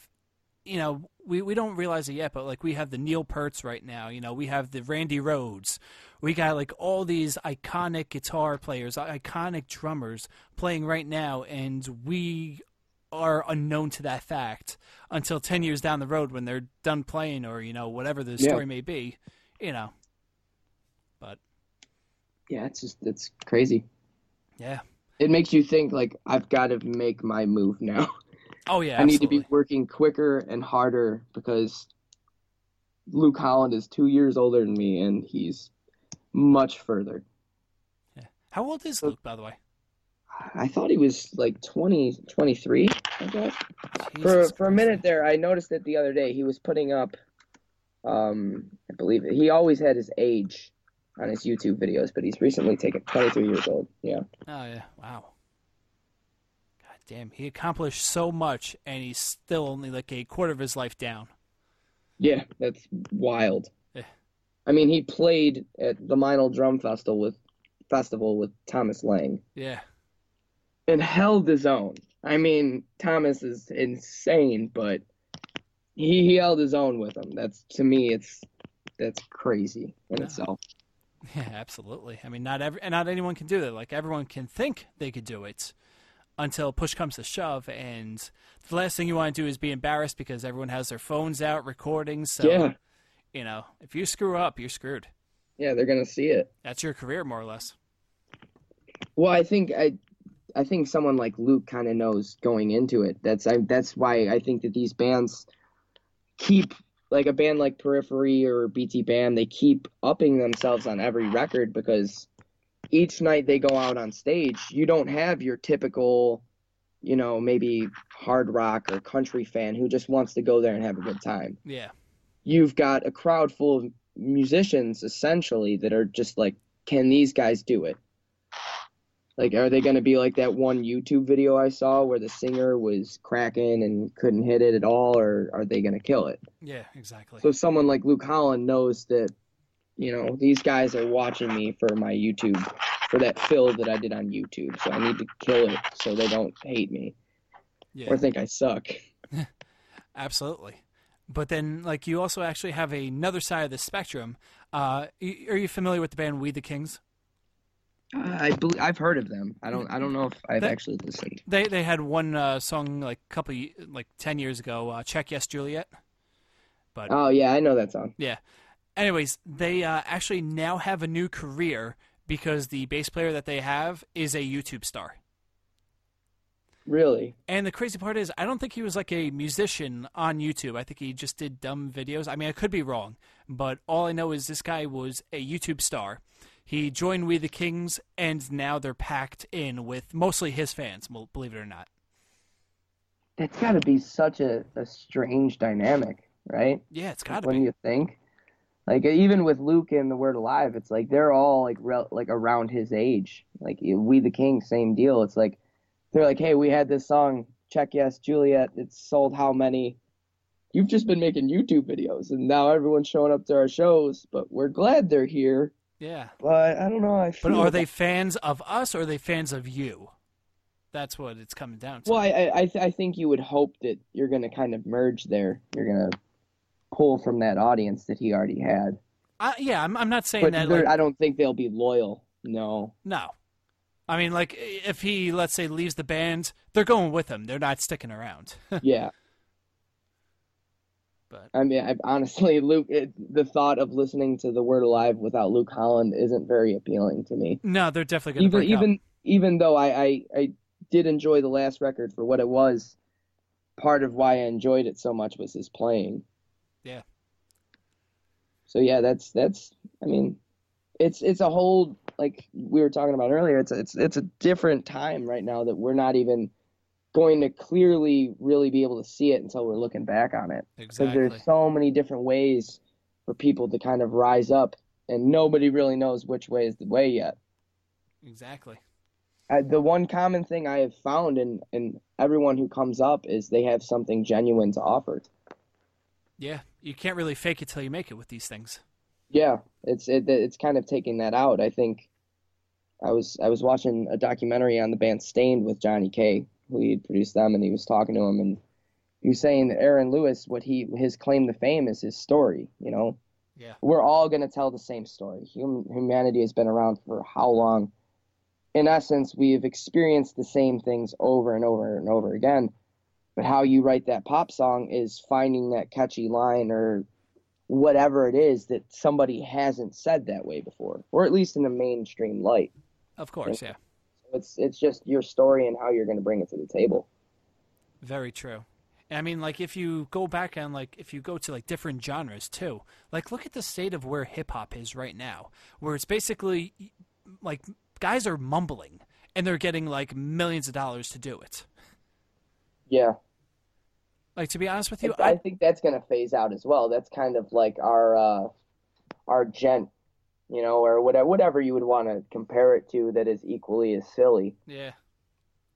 we don't realize it yet, but like we have the Neil Pearts right now. We have the Randy Rhoads. We got like all these iconic guitar players, iconic drummers playing right now, and we are unknown to that fact until 10 years down the road when they're done playing, or whatever the story may be. But yeah, it's crazy. Yeah, it makes you think like I've got to make my move now. Oh yeah, I need to be working quicker and harder because Luke Holland is 2 years older than me and he's much further. Yeah. How old is Luke, by the way? I thought he was like 23, I guess. For a minute there, I noticed it the other day. He was putting up, I believe he always had his age on his YouTube videos, but he's recently taken 23 years old. Yeah. Oh yeah! Wow. damn, he accomplished so much, and he's still only like a quarter of his life down. Yeah, that's wild. Yeah. I mean, he played at the Minel Drum Festival with Thomas Lang. Yeah. And held his own. I mean, Thomas is insane, but he held his own with him. That's, to me, that's crazy in itself. Yeah, absolutely. I mean, not anyone can do that. Like, everyone can think they could do it until push comes to shove, and the last thing you want to do is be embarrassed because everyone has their phones out recording. So, yeah. You know, if you screw up, you're screwed. Yeah, they're gonna see it. That's your career, more or less. Well, I think someone like Luke kind of knows going into it. That's why I think that these bands keep, like a band like Periphery or BT Bam, they keep upping themselves on every record, because each night they go out on stage, you don't have your typical, you know, maybe hard rock or country fan who just wants to go there and have a good time. Yeah. You've got a crowd full of musicians, essentially, that are just like, can these guys do it? Like, are they going to be like that one YouTube video I saw where the singer was cracking and couldn't hit it at all, or are they going to kill it? Yeah, exactly. So someone like Luke Holland knows that, you know, these guys are watching me for my YouTube, for that fill that I did on YouTube. So I need to kill it so they don't hate me or think I suck. Absolutely. But then, like, you also actually have another side of the spectrum. Are you familiar with the band We the Kings? I've heard of them. I don't know if I've actually listened. They had one song like 10 years ago, Check Yes Juliet. But oh yeah, I know that song. Yeah. Anyways, they actually now have a new career because the bass player that they have is a YouTube star. Really? And the crazy part is, I don't think he was like a musician on YouTube. I think he just did dumb videos. I mean, I could be wrong, but all I know is this guy was a YouTube star. He joined We the Kings, and now they're packed in with mostly his fans, believe it or not. That's got to be such a strange dynamic, right? Yeah, it's got to be. When you think, like, even with Luke and The Word Alive, it's like they're all like around his age. Like We the Kings, same deal. It's like they're like, hey, we had this song, Check Yes Juliet. It's sold how many? You've just been making YouTube videos, and now everyone's showing up to our shows. But we're glad they're here. Yeah. But I don't know. But are they fans of us, or are they fans of you? That's what it's coming down to. Well, I think you would hope that you're going to kind of merge there. You're going to pull from that audience that he already had. Yeah, I'm not saying but that. Like, I don't think they'll be loyal. No. No. I mean, like, if he, let's say, leaves the band, they're going with him. They're not sticking around. Yeah. But I mean, honestly, Luke, the thought of listening to The Word Alive without Luke Holland isn't very appealing to me. No, they're definitely going to break up. Even though I did enjoy the last record for what it was, part of why I enjoyed it so much was his playing. Yeah. So yeah, that's I mean, it's a whole, like we were talking about earlier, it's a different time right now that we're not even going to clearly really be able to see it until we're looking back on it. Exactly. Because there's so many different ways for people to kind of rise up, and nobody really knows which way is the way yet. Exactly. The one common thing I have found in everyone who comes up is they have something genuine to offer. Yeah, you can't really fake it till you make it with these things. Yeah, it's kind of taking that out. I think I was watching a documentary on the band Stained with Johnny Kaye, who he had produced them, and he was talking to him, and he was saying that Aaron Lewis, his claim to fame is his story. You know, yeah, we're all going to tell the same story. Humanity has been around for how long? In essence, we've experienced the same things over and over and over again. But how you write that pop song is finding that catchy line or whatever it is that somebody hasn't said that way before, or at least in a mainstream light. Of course, yeah. It's just your story and how you're going to bring it to the table. Very true. I mean, like, if you go back and, like, if you go to, like, different genres, too, like, look at the state of where hip-hop is right now, where it's basically, like, guys are mumbling, and they're getting, like, millions of dollars to do it. Yeah. Like, to be honest with you, I think that's going to phase out as well. That's kind of like our gent, you know, or whatever you would want to compare it to that is equally as silly. Yeah.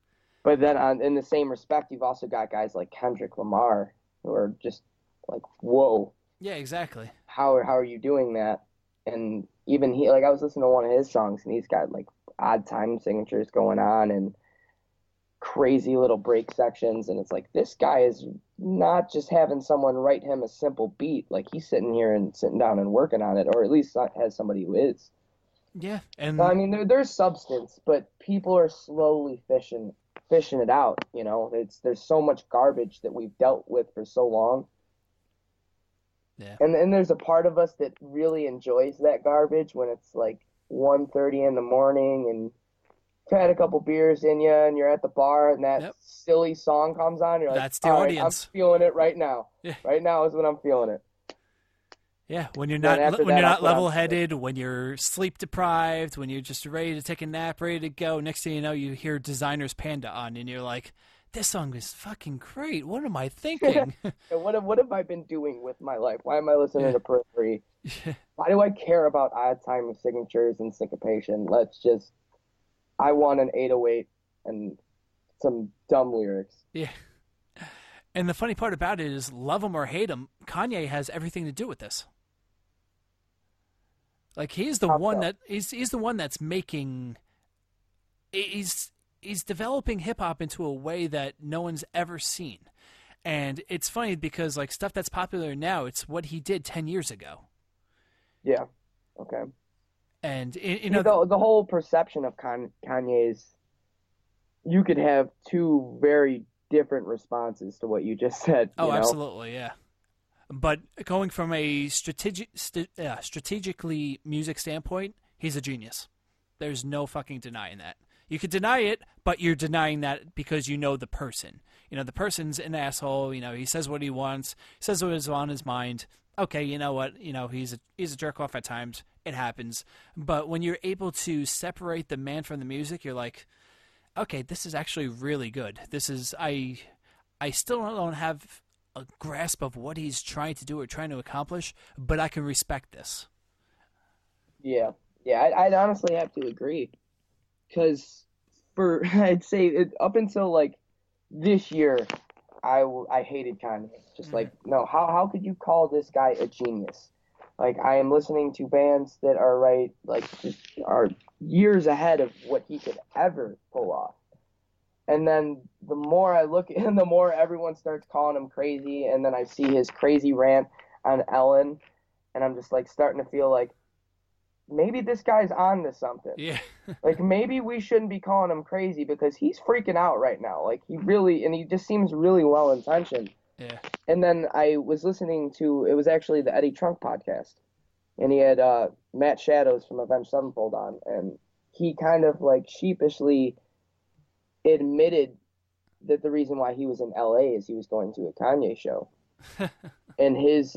But then in the same respect, you've also got guys like Kendrick Lamar who are just like, whoa. Yeah, exactly. How are you doing that? And even he, like, I was listening to one of his songs, and he's got like odd time signatures going on and crazy little break sections, and it's like, this guy is not just having someone write him a simple beat. Like, he's sitting down and working on it, or at least has somebody who is. Yeah, and I mean, there's substance, but people are slowly fishing it out. You know, there's so much garbage that we've dealt with for so long. Yeah. And there's a part of us that really enjoys that garbage when it's like 1:30 in the morning and you've had a couple beers in you and you're at the bar and that silly song comes on. You're like, that's the audience. I'm feeling it right now. Yeah. Right now is when I'm feeling it. Yeah, when you're not level-headed, when you're sleep deprived, when you're just ready to take a nap, ready to go. Next thing you know, you hear Designer's Panda on, and you're like, "This song is fucking great. What am I thinking? What have I been doing with my life? Why am I listening to Periphery? Why do I care about odd time signatures and syncopation? I want an 808 and some dumb lyrics." Yeah. And the funny part about it is, love him or hate him, Kanye has everything to do with this. Like, he's the one that he's the one that's making. He's developing hip hop into a way that no one's ever seen, and it's funny because like stuff that's popular now, it's what he did 10 years ago. Yeah. Okay. And the whole perception of Kanye's, you could have two very different responses to what you just said. Oh, absolutely, yeah. But going from a strategically music standpoint, he's a genius. There's no fucking denying that. You could deny it, but you're denying that because you know the person. You know, the person's an asshole. You know, he says what he wants, says what is on his mind. Okay, you know what? You know, he's a jerk off at times. It happens. But when you're able to separate the man from the music, you're like, okay, this is actually really good. This is I still don't have a grasp of what he's trying to do or trying to accomplish, but I can respect this. Yeah, I'd honestly have to agree, because I'd say up until like this year, I hated Kanye. Just like, no, how could you call this guy a genius? Like, I am listening to bands that are are years ahead of what he could ever pull off. And then the more I look, and the more everyone starts calling him crazy, and then I see his crazy rant on Ellen, and I'm just like starting to feel like maybe this guy's on to something. Yeah. Like, maybe we shouldn't be calling him crazy, because he's freaking out right now. Like, he just seems really well intentioned. Yeah. And then I was listening to, it was actually the Eddie Trunk podcast, and he had Matt Shadows from Avenged Sevenfold on, and he kind of like sheepishly admitted that the reason why he was in LA is he was going to a Kanye show. And his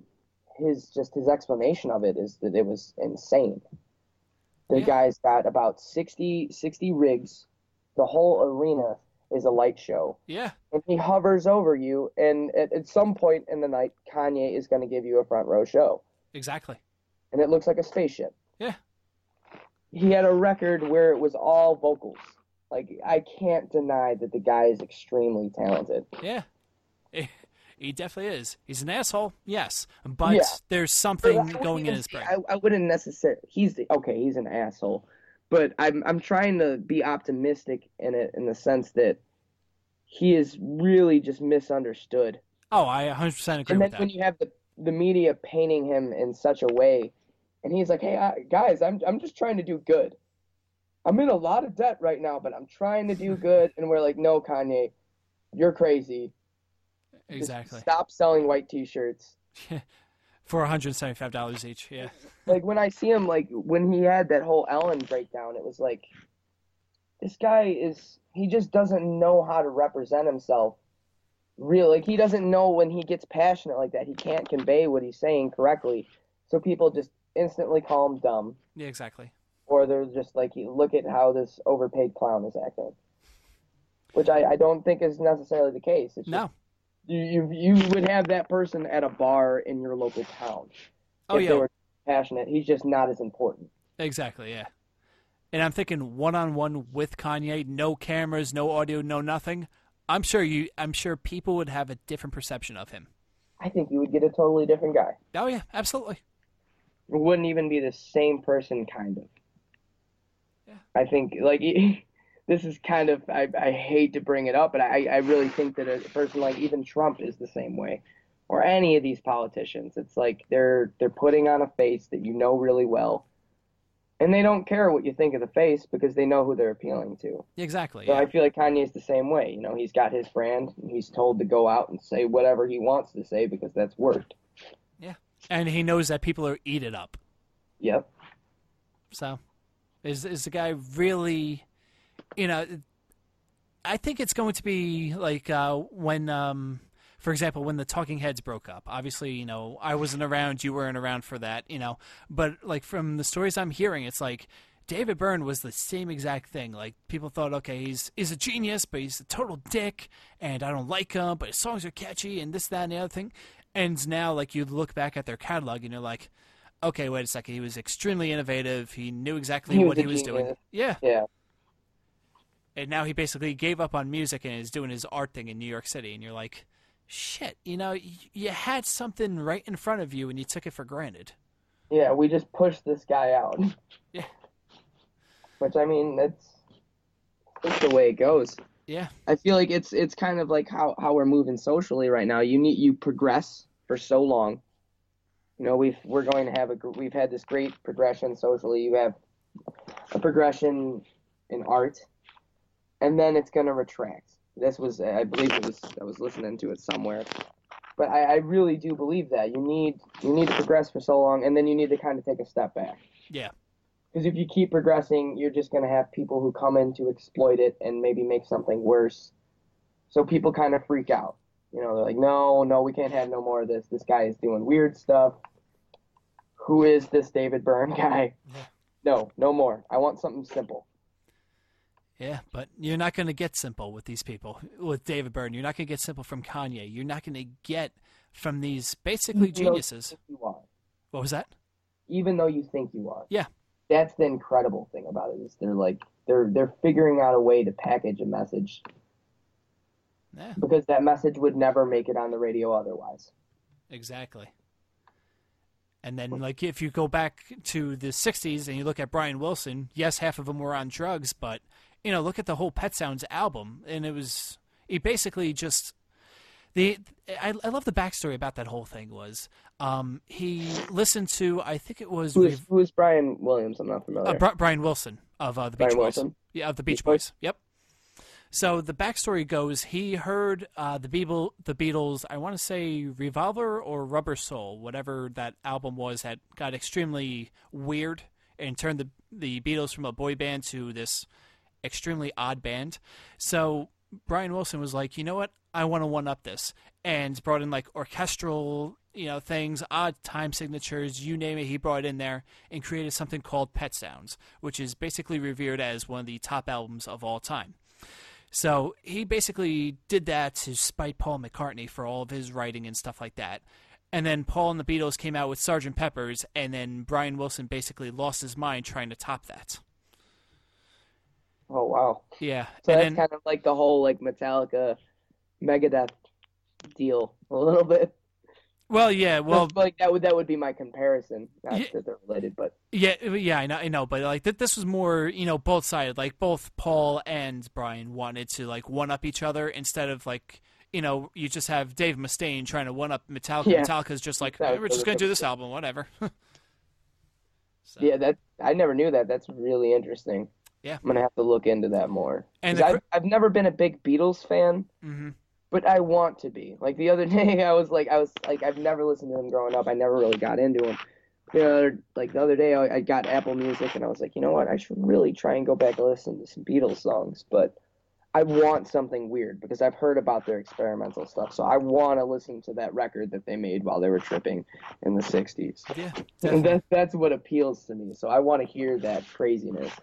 explanation of it is that it was insane. The guy's got about 60 rigs. The whole arena is a light show. Yeah. And he hovers over you, and at some point in the night, Kanye is going to give you a front row show. Exactly. And it looks like a spaceship. Yeah. He had a record where it was all vocals. Like, I can't deny that the guy is extremely talented. Yeah. He definitely is. He's an asshole, yes, but there's something going in his brain. I wouldn't necessarily. He's an asshole, but I'm trying to be optimistic in it, in the sense that he is really just misunderstood. Oh, I 100% agree with that. And then when you have the media painting him in such a way, and he's like, "Hey, guys, I'm just trying to do good. I'm in a lot of debt right now, but I'm trying to do good." And we're like, "No, Kanye, you're crazy. Exactly. Just stop selling white T-shirts." For $175 each, yeah. Like, when I see him, like, when he had that whole Ellen breakdown, it was like, this guy he just doesn't know how to represent himself. Like, he doesn't know when he gets passionate like that. He can't convey what he's saying correctly. So people just instantly call him dumb. Yeah, exactly. Or they're just like, look at how this overpaid clown is acting. Which I don't think is necessarily the case. It's no. You would have that person at a bar in your local town. Oh, if they were passionate. He's just not as important. Exactly, yeah. and I'm thinking one-on-one with Kanye, no cameras, no audio, no nothing, I'm sure people would have a different perception of him. I think you would get a totally different guy. Oh yeah, absolutely. It wouldn't even be the same person, kind of. Yeah. I think, like, this is kind of, I hate to bring it up, but I really think that a person like even Trump is the same way, or any of these politicians. It's like they're putting on a face that you know really well, and they don't care what you think of the face because they know who they're appealing to. Exactly. So yeah. I feel like Kanye's the same way. You know, he's got his brand, and he's told to go out and say whatever he wants to say because that's worked. Yeah, and he knows that people are eat it up. Yep. So, is the guy really, you know? I think it's going to be like when, for example, when the Talking Heads broke up. Obviously, you know, I wasn't around, you weren't around for that, you know. But like from the stories I'm hearing, it's like David Byrne was the same exact thing. Like people thought, okay, he's a genius, but he's a total dick, and I don't like him, but his songs are catchy, and this, that, and the other thing. And now, like, you look back at their catalog, and you're like, okay, wait a second. He was extremely innovative. He knew exactly what he was doing. Yeah. Yeah. And now he basically gave up on music and is doing his art thing in New York City. And you're like, shit, you know, you had something right in front of you and you took it for granted. Yeah, we just pushed this guy out. Yeah. Which, I mean, that's the way it goes. Yeah. I feel like it's kind of like how we're moving socially right now. You progress for so long. You know, we've had this great progression socially. You have a progression in art, and then it's going to retract. I believe I was listening to it somewhere, but I really do believe that you need to progress for so long, and then you need to kind of take a step back. Yeah. Because if you keep progressing, you're just going to have people who come in to exploit it and maybe make something worse. So people kind of freak out. You know, they're like, no, we can't have no more of this. This guy is doing weird stuff. Who is this David Byrne guy? Yeah. No more. I want something simple. Yeah, but you're not going to get simple with these people. With David Byrne, you're not going to get simple from Kanye. You're not going to get from these basically geniuses. You are. What was that? Even though you think you are. Yeah. That's the incredible thing about it is they're figuring out a way to package a message. Yeah. Because that message would never make it on the radio otherwise. Exactly. And then, like, if you go back to the 60s and you look at Brian Wilson, yes, half of them were on drugs, but, you know, look at the whole Pet Sounds album, and he basically just, I love the backstory about that whole thing was, he listened to, I think it was... Who is Brian Williams? I'm not familiar. Brian Wilson of the Beach Boys. Wilson? Yeah, of the Beach Boys. Yep. So the backstory goes, he heard the Beatles, I want to say Revolver or Rubber Soul, whatever that album was, had got extremely weird and turned the Beatles from a boy band to this extremely odd band. So Brian Wilson was like, you know what, I want to one-up this, and brought in like orchestral, you know, things, odd time signatures, you name it, he brought it in there and created something called Pet Sounds, which is basically revered as one of the top albums of all time. So he basically did that to spite Paul McCartney for all of his writing and stuff like that. And then Paul and the Beatles came out with Sgt. Pepper's, and then Brian Wilson basically lost his mind trying to top that. Oh, wow. Yeah. So that's kind of like the whole like Metallica Megadeth deal a little bit. Well, yeah, well, like that would be my comparison. Not that they're related, but yeah, I know, but like this was more, you know, both sided. Like both Paul and Brian wanted to like one up each other instead of like, you know, you just have Dave Mustaine trying to one up Metallica. Yeah. Metallica's just like, hey, we're just gonna do this album, whatever. So. Yeah, I never knew that. That's really interesting. Yeah, I'm gonna have to look into that more. And I've never been a big Beatles fan. Mm-hmm. But I want to be. Like the other day, I was like, I've never listened to them growing up. I never really got into them. Like the other day, I got Apple Music, and I was like, you know what? I should really try and go back and listen to some Beatles songs. But I want something weird because I've heard about their experimental stuff. So I want to listen to that record that they made while they were tripping in the 60s. Yeah, and that's what appeals to me. So I want to hear that craziness.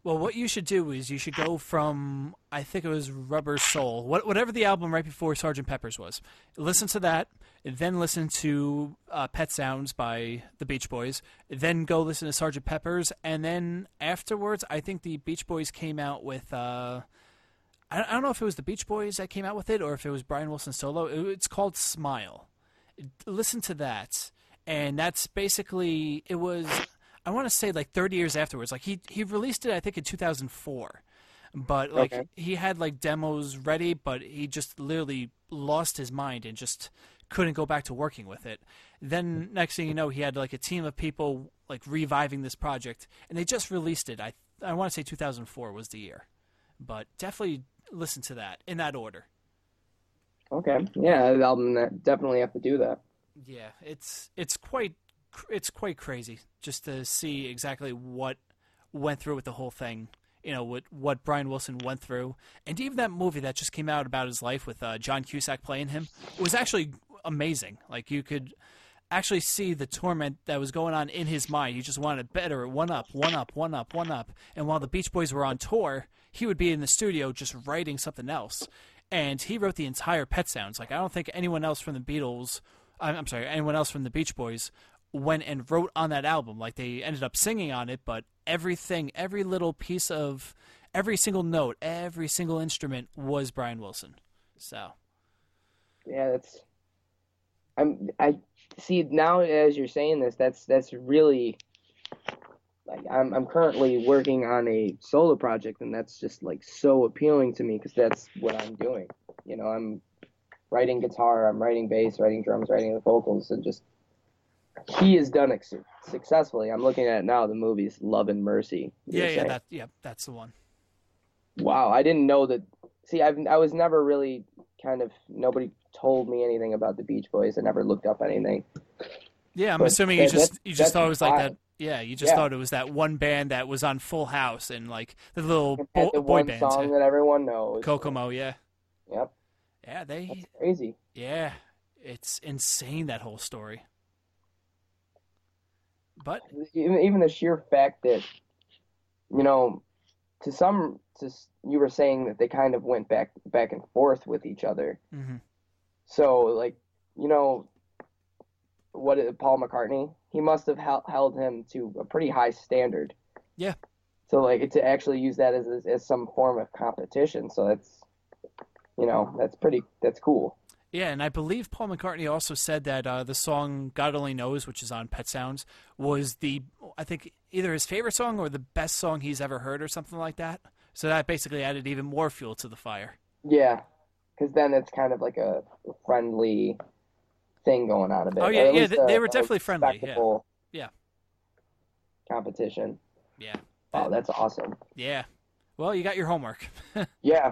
Well, what you should do is you should go from, I think it was Rubber Soul, whatever the album right before Sgt. Pepper's was. Listen to that, then listen to Pet Sounds by the Beach Boys, then go listen to Sgt. Pepper's, and then afterwards, I think the Beach Boys came out with, I don't know if it was the Beach Boys that came out with it or if it was Brian Wilson solo. It's called Smile. Listen to that, and that's basically, it was... I want to say like 30 years afterwards. Like he released it, I think, in 2004. But like he had like demos ready, but he just literally lost his mind and just couldn't go back to working with it. Then next thing you know, he had like a team of people like reviving this project, and they just released it. I want to say 2004 was the year, but definitely listen to that in that order. Okay, yeah, the album definitely have to do that. Yeah, it's quite crazy just to see exactly what went through with the whole thing. You know, what Brian Wilson went through. And even that movie that just came out about his life with John Cusack playing him was actually amazing. Like, you could actually see the torment that was going on in his mind. He just wanted better, one up. And while the Beach Boys were on tour, he would be in the studio just writing something else. And he wrote the entire Pet Sounds. Like, I don't think anyone else from the Beatles... anyone else from the Beach Boys went and wrote on that album. Like, they ended up singing on it, but everything, every little piece of, every single note, every single instrument was Brian Wilson. So, yeah, I see now as you're saying this, that's really, like, I'm currently working on a solo project, and that's just like so appealing to me because that's what I'm doing. You know, I'm writing guitar, I'm writing bass, writing drums, writing the vocals, and just he has done it successfully. I'm looking at it now. The movie's Love and Mercy. That's the one. Wow, I didn't know that. See, I was never really nobody told me anything about the Beach Boys. I never looked up anything. Yeah, I'm assuming you just thought it was like that. Yeah, you just thought it was that one band that was on Full House and like the little boy band song that everyone knows. Kokomo, yeah. Yep. Yeah, that's crazy. Yeah, it's insane, that whole story. But even the sheer fact that, you know, you were saying that they kind of went back and forth with each other. Mm-hmm. So, like, you know, Paul McCartney, he must have held him to a pretty high standard. Yeah. So, like, to actually use that as some form of competition. So that's, you know, that's cool. Yeah, and I believe Paul McCartney also said that the song God Only Knows, which is on Pet Sounds, was I think, either his favorite song or the best song he's ever heard or something like that. So that basically added even more fuel to the fire. Yeah, because then it's kind of like a friendly thing going on a bit. Oh, yeah, they were definitely friendly. Yeah. Competition. Yeah. Wow, that's awesome. Yeah. Well, you got your homework. Yeah.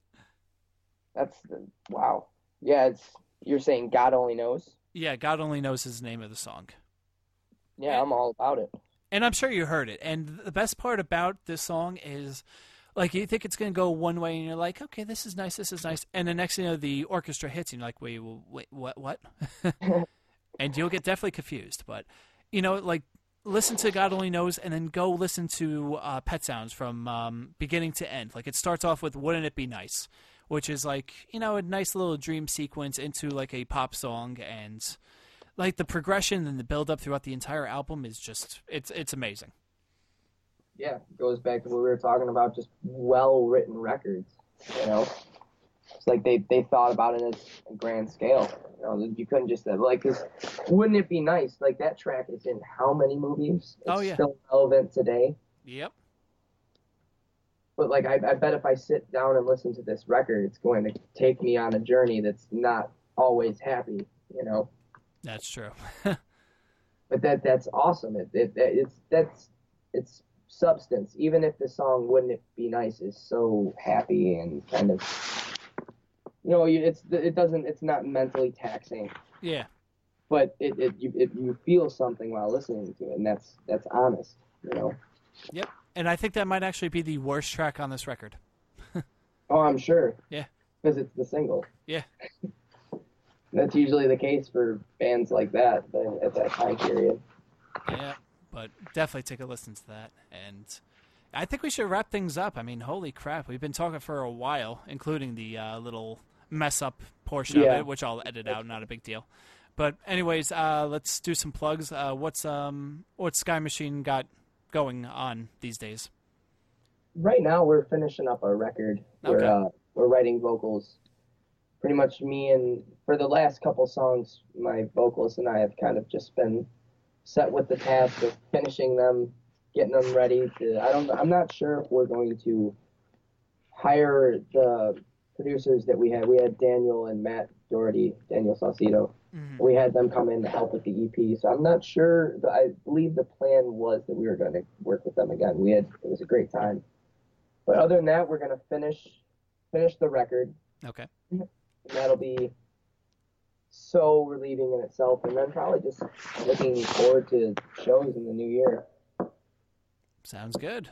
Wow. Yeah, you're saying God Only Knows? Yeah, God Only Knows is the name of the song. Yeah, I'm all about it. And I'm sure you heard it. And the best part about this song is, like, you think it's going to go one way, and you're like, okay, this is nice. And the next thing you know, the orchestra hits, and you're like, wait, what? And you'll get definitely confused. But, you know, like, listen to God Only Knows, and then go listen to Pet Sounds from beginning to end. Like, it starts off with Wouldn't It Be Nice? Which is like, you know, a nice little dream sequence into like a pop song, and like the progression and the build up throughout the entire album is just, it's amazing. Yeah, it goes back to what we were talking about, just well written records. You know, it's like they thought about it as a grand scale. You know, you couldn't just like this. Wouldn't It Be Nice? Like, that track is in how many movies? It's still relevant today. Yep. But, like, I bet if I sit down and listen to this record, it's going to take me on a journey that's not always happy, you know? That's true. But that's awesome. It's substance. Even if the song Wouldn't It Be Nice is so happy and kind of, you know, it's not mentally taxing. Yeah. But you feel something while listening to it, and that's honest, you know? Yep. And I think that might actually be the worst track on this record. Oh, I'm sure. Yeah. Because it's the single. Yeah. That's usually the case for bands like that at that time period. Yeah, but definitely take a listen to that. And I think we should wrap things up. I mean, holy crap, we've been talking for a while, including the little mess up portion of it, which I'll edit out, not a big deal. But anyways, let's do some plugs. What's Sky Machine got going on these days? Right now, we're finishing up our record. Okay. We're writing vocals. Pretty much me, and for the last couple songs, my vocalist and I have kind of just been set with the task of finishing them, getting them ready to. I'm not sure if we're going to hire the producers that we had. We had Daniel and Matt Doherty, Daniel Saucedo. Mm-hmm. We had them come in to help with the EP. So I'm not sure. I believe the plan was that we were going to work with them again. It was a great time. But other than that, we're going to finish the record. Okay. And that'll be so relieving in itself. And then probably just looking forward to shows in the new year. Sounds good.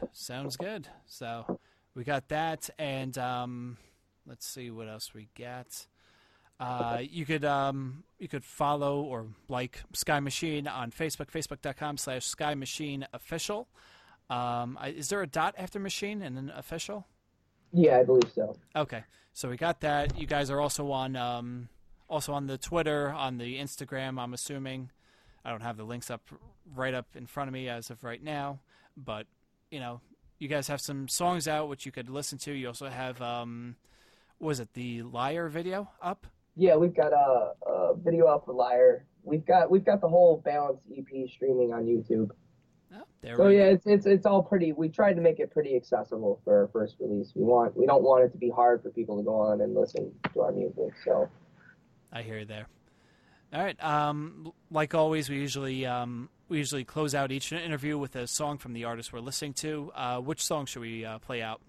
So we got that, and let's see what else we got. You could follow or like Sky Machine on Facebook, facebook.com/Sky Machine Official. Is there a dot after machine and then official? Yeah, I believe so. Okay, so we got that. You guys are also on the Twitter, on the Instagram, I'm assuming. I don't have the links right up in front of me as of right now, but you guys have some songs out which you could listen to. You also have was it the Liar video up? Yeah, we've got a video up for Liar. We've got the whole Balance EP streaming on YouTube. Oh, it's all pretty. We tried to make it pretty accessible for our first release. We don't want it to be hard for people to go on and listen to our music. So I hear you there. All right. Like always, we usually close out each interview with a song from the artist we're listening to. Which song should we play out?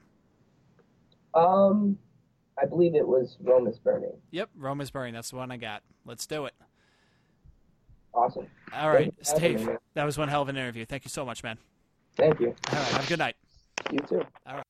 I believe it was Rome is Burning. Yep, Rome is Burning. That's the one I got. Let's do it. Awesome. All right, Steve, that was one hell of an interview. Thank you so much, man. Thank you. All right, have a good night. You too. All right.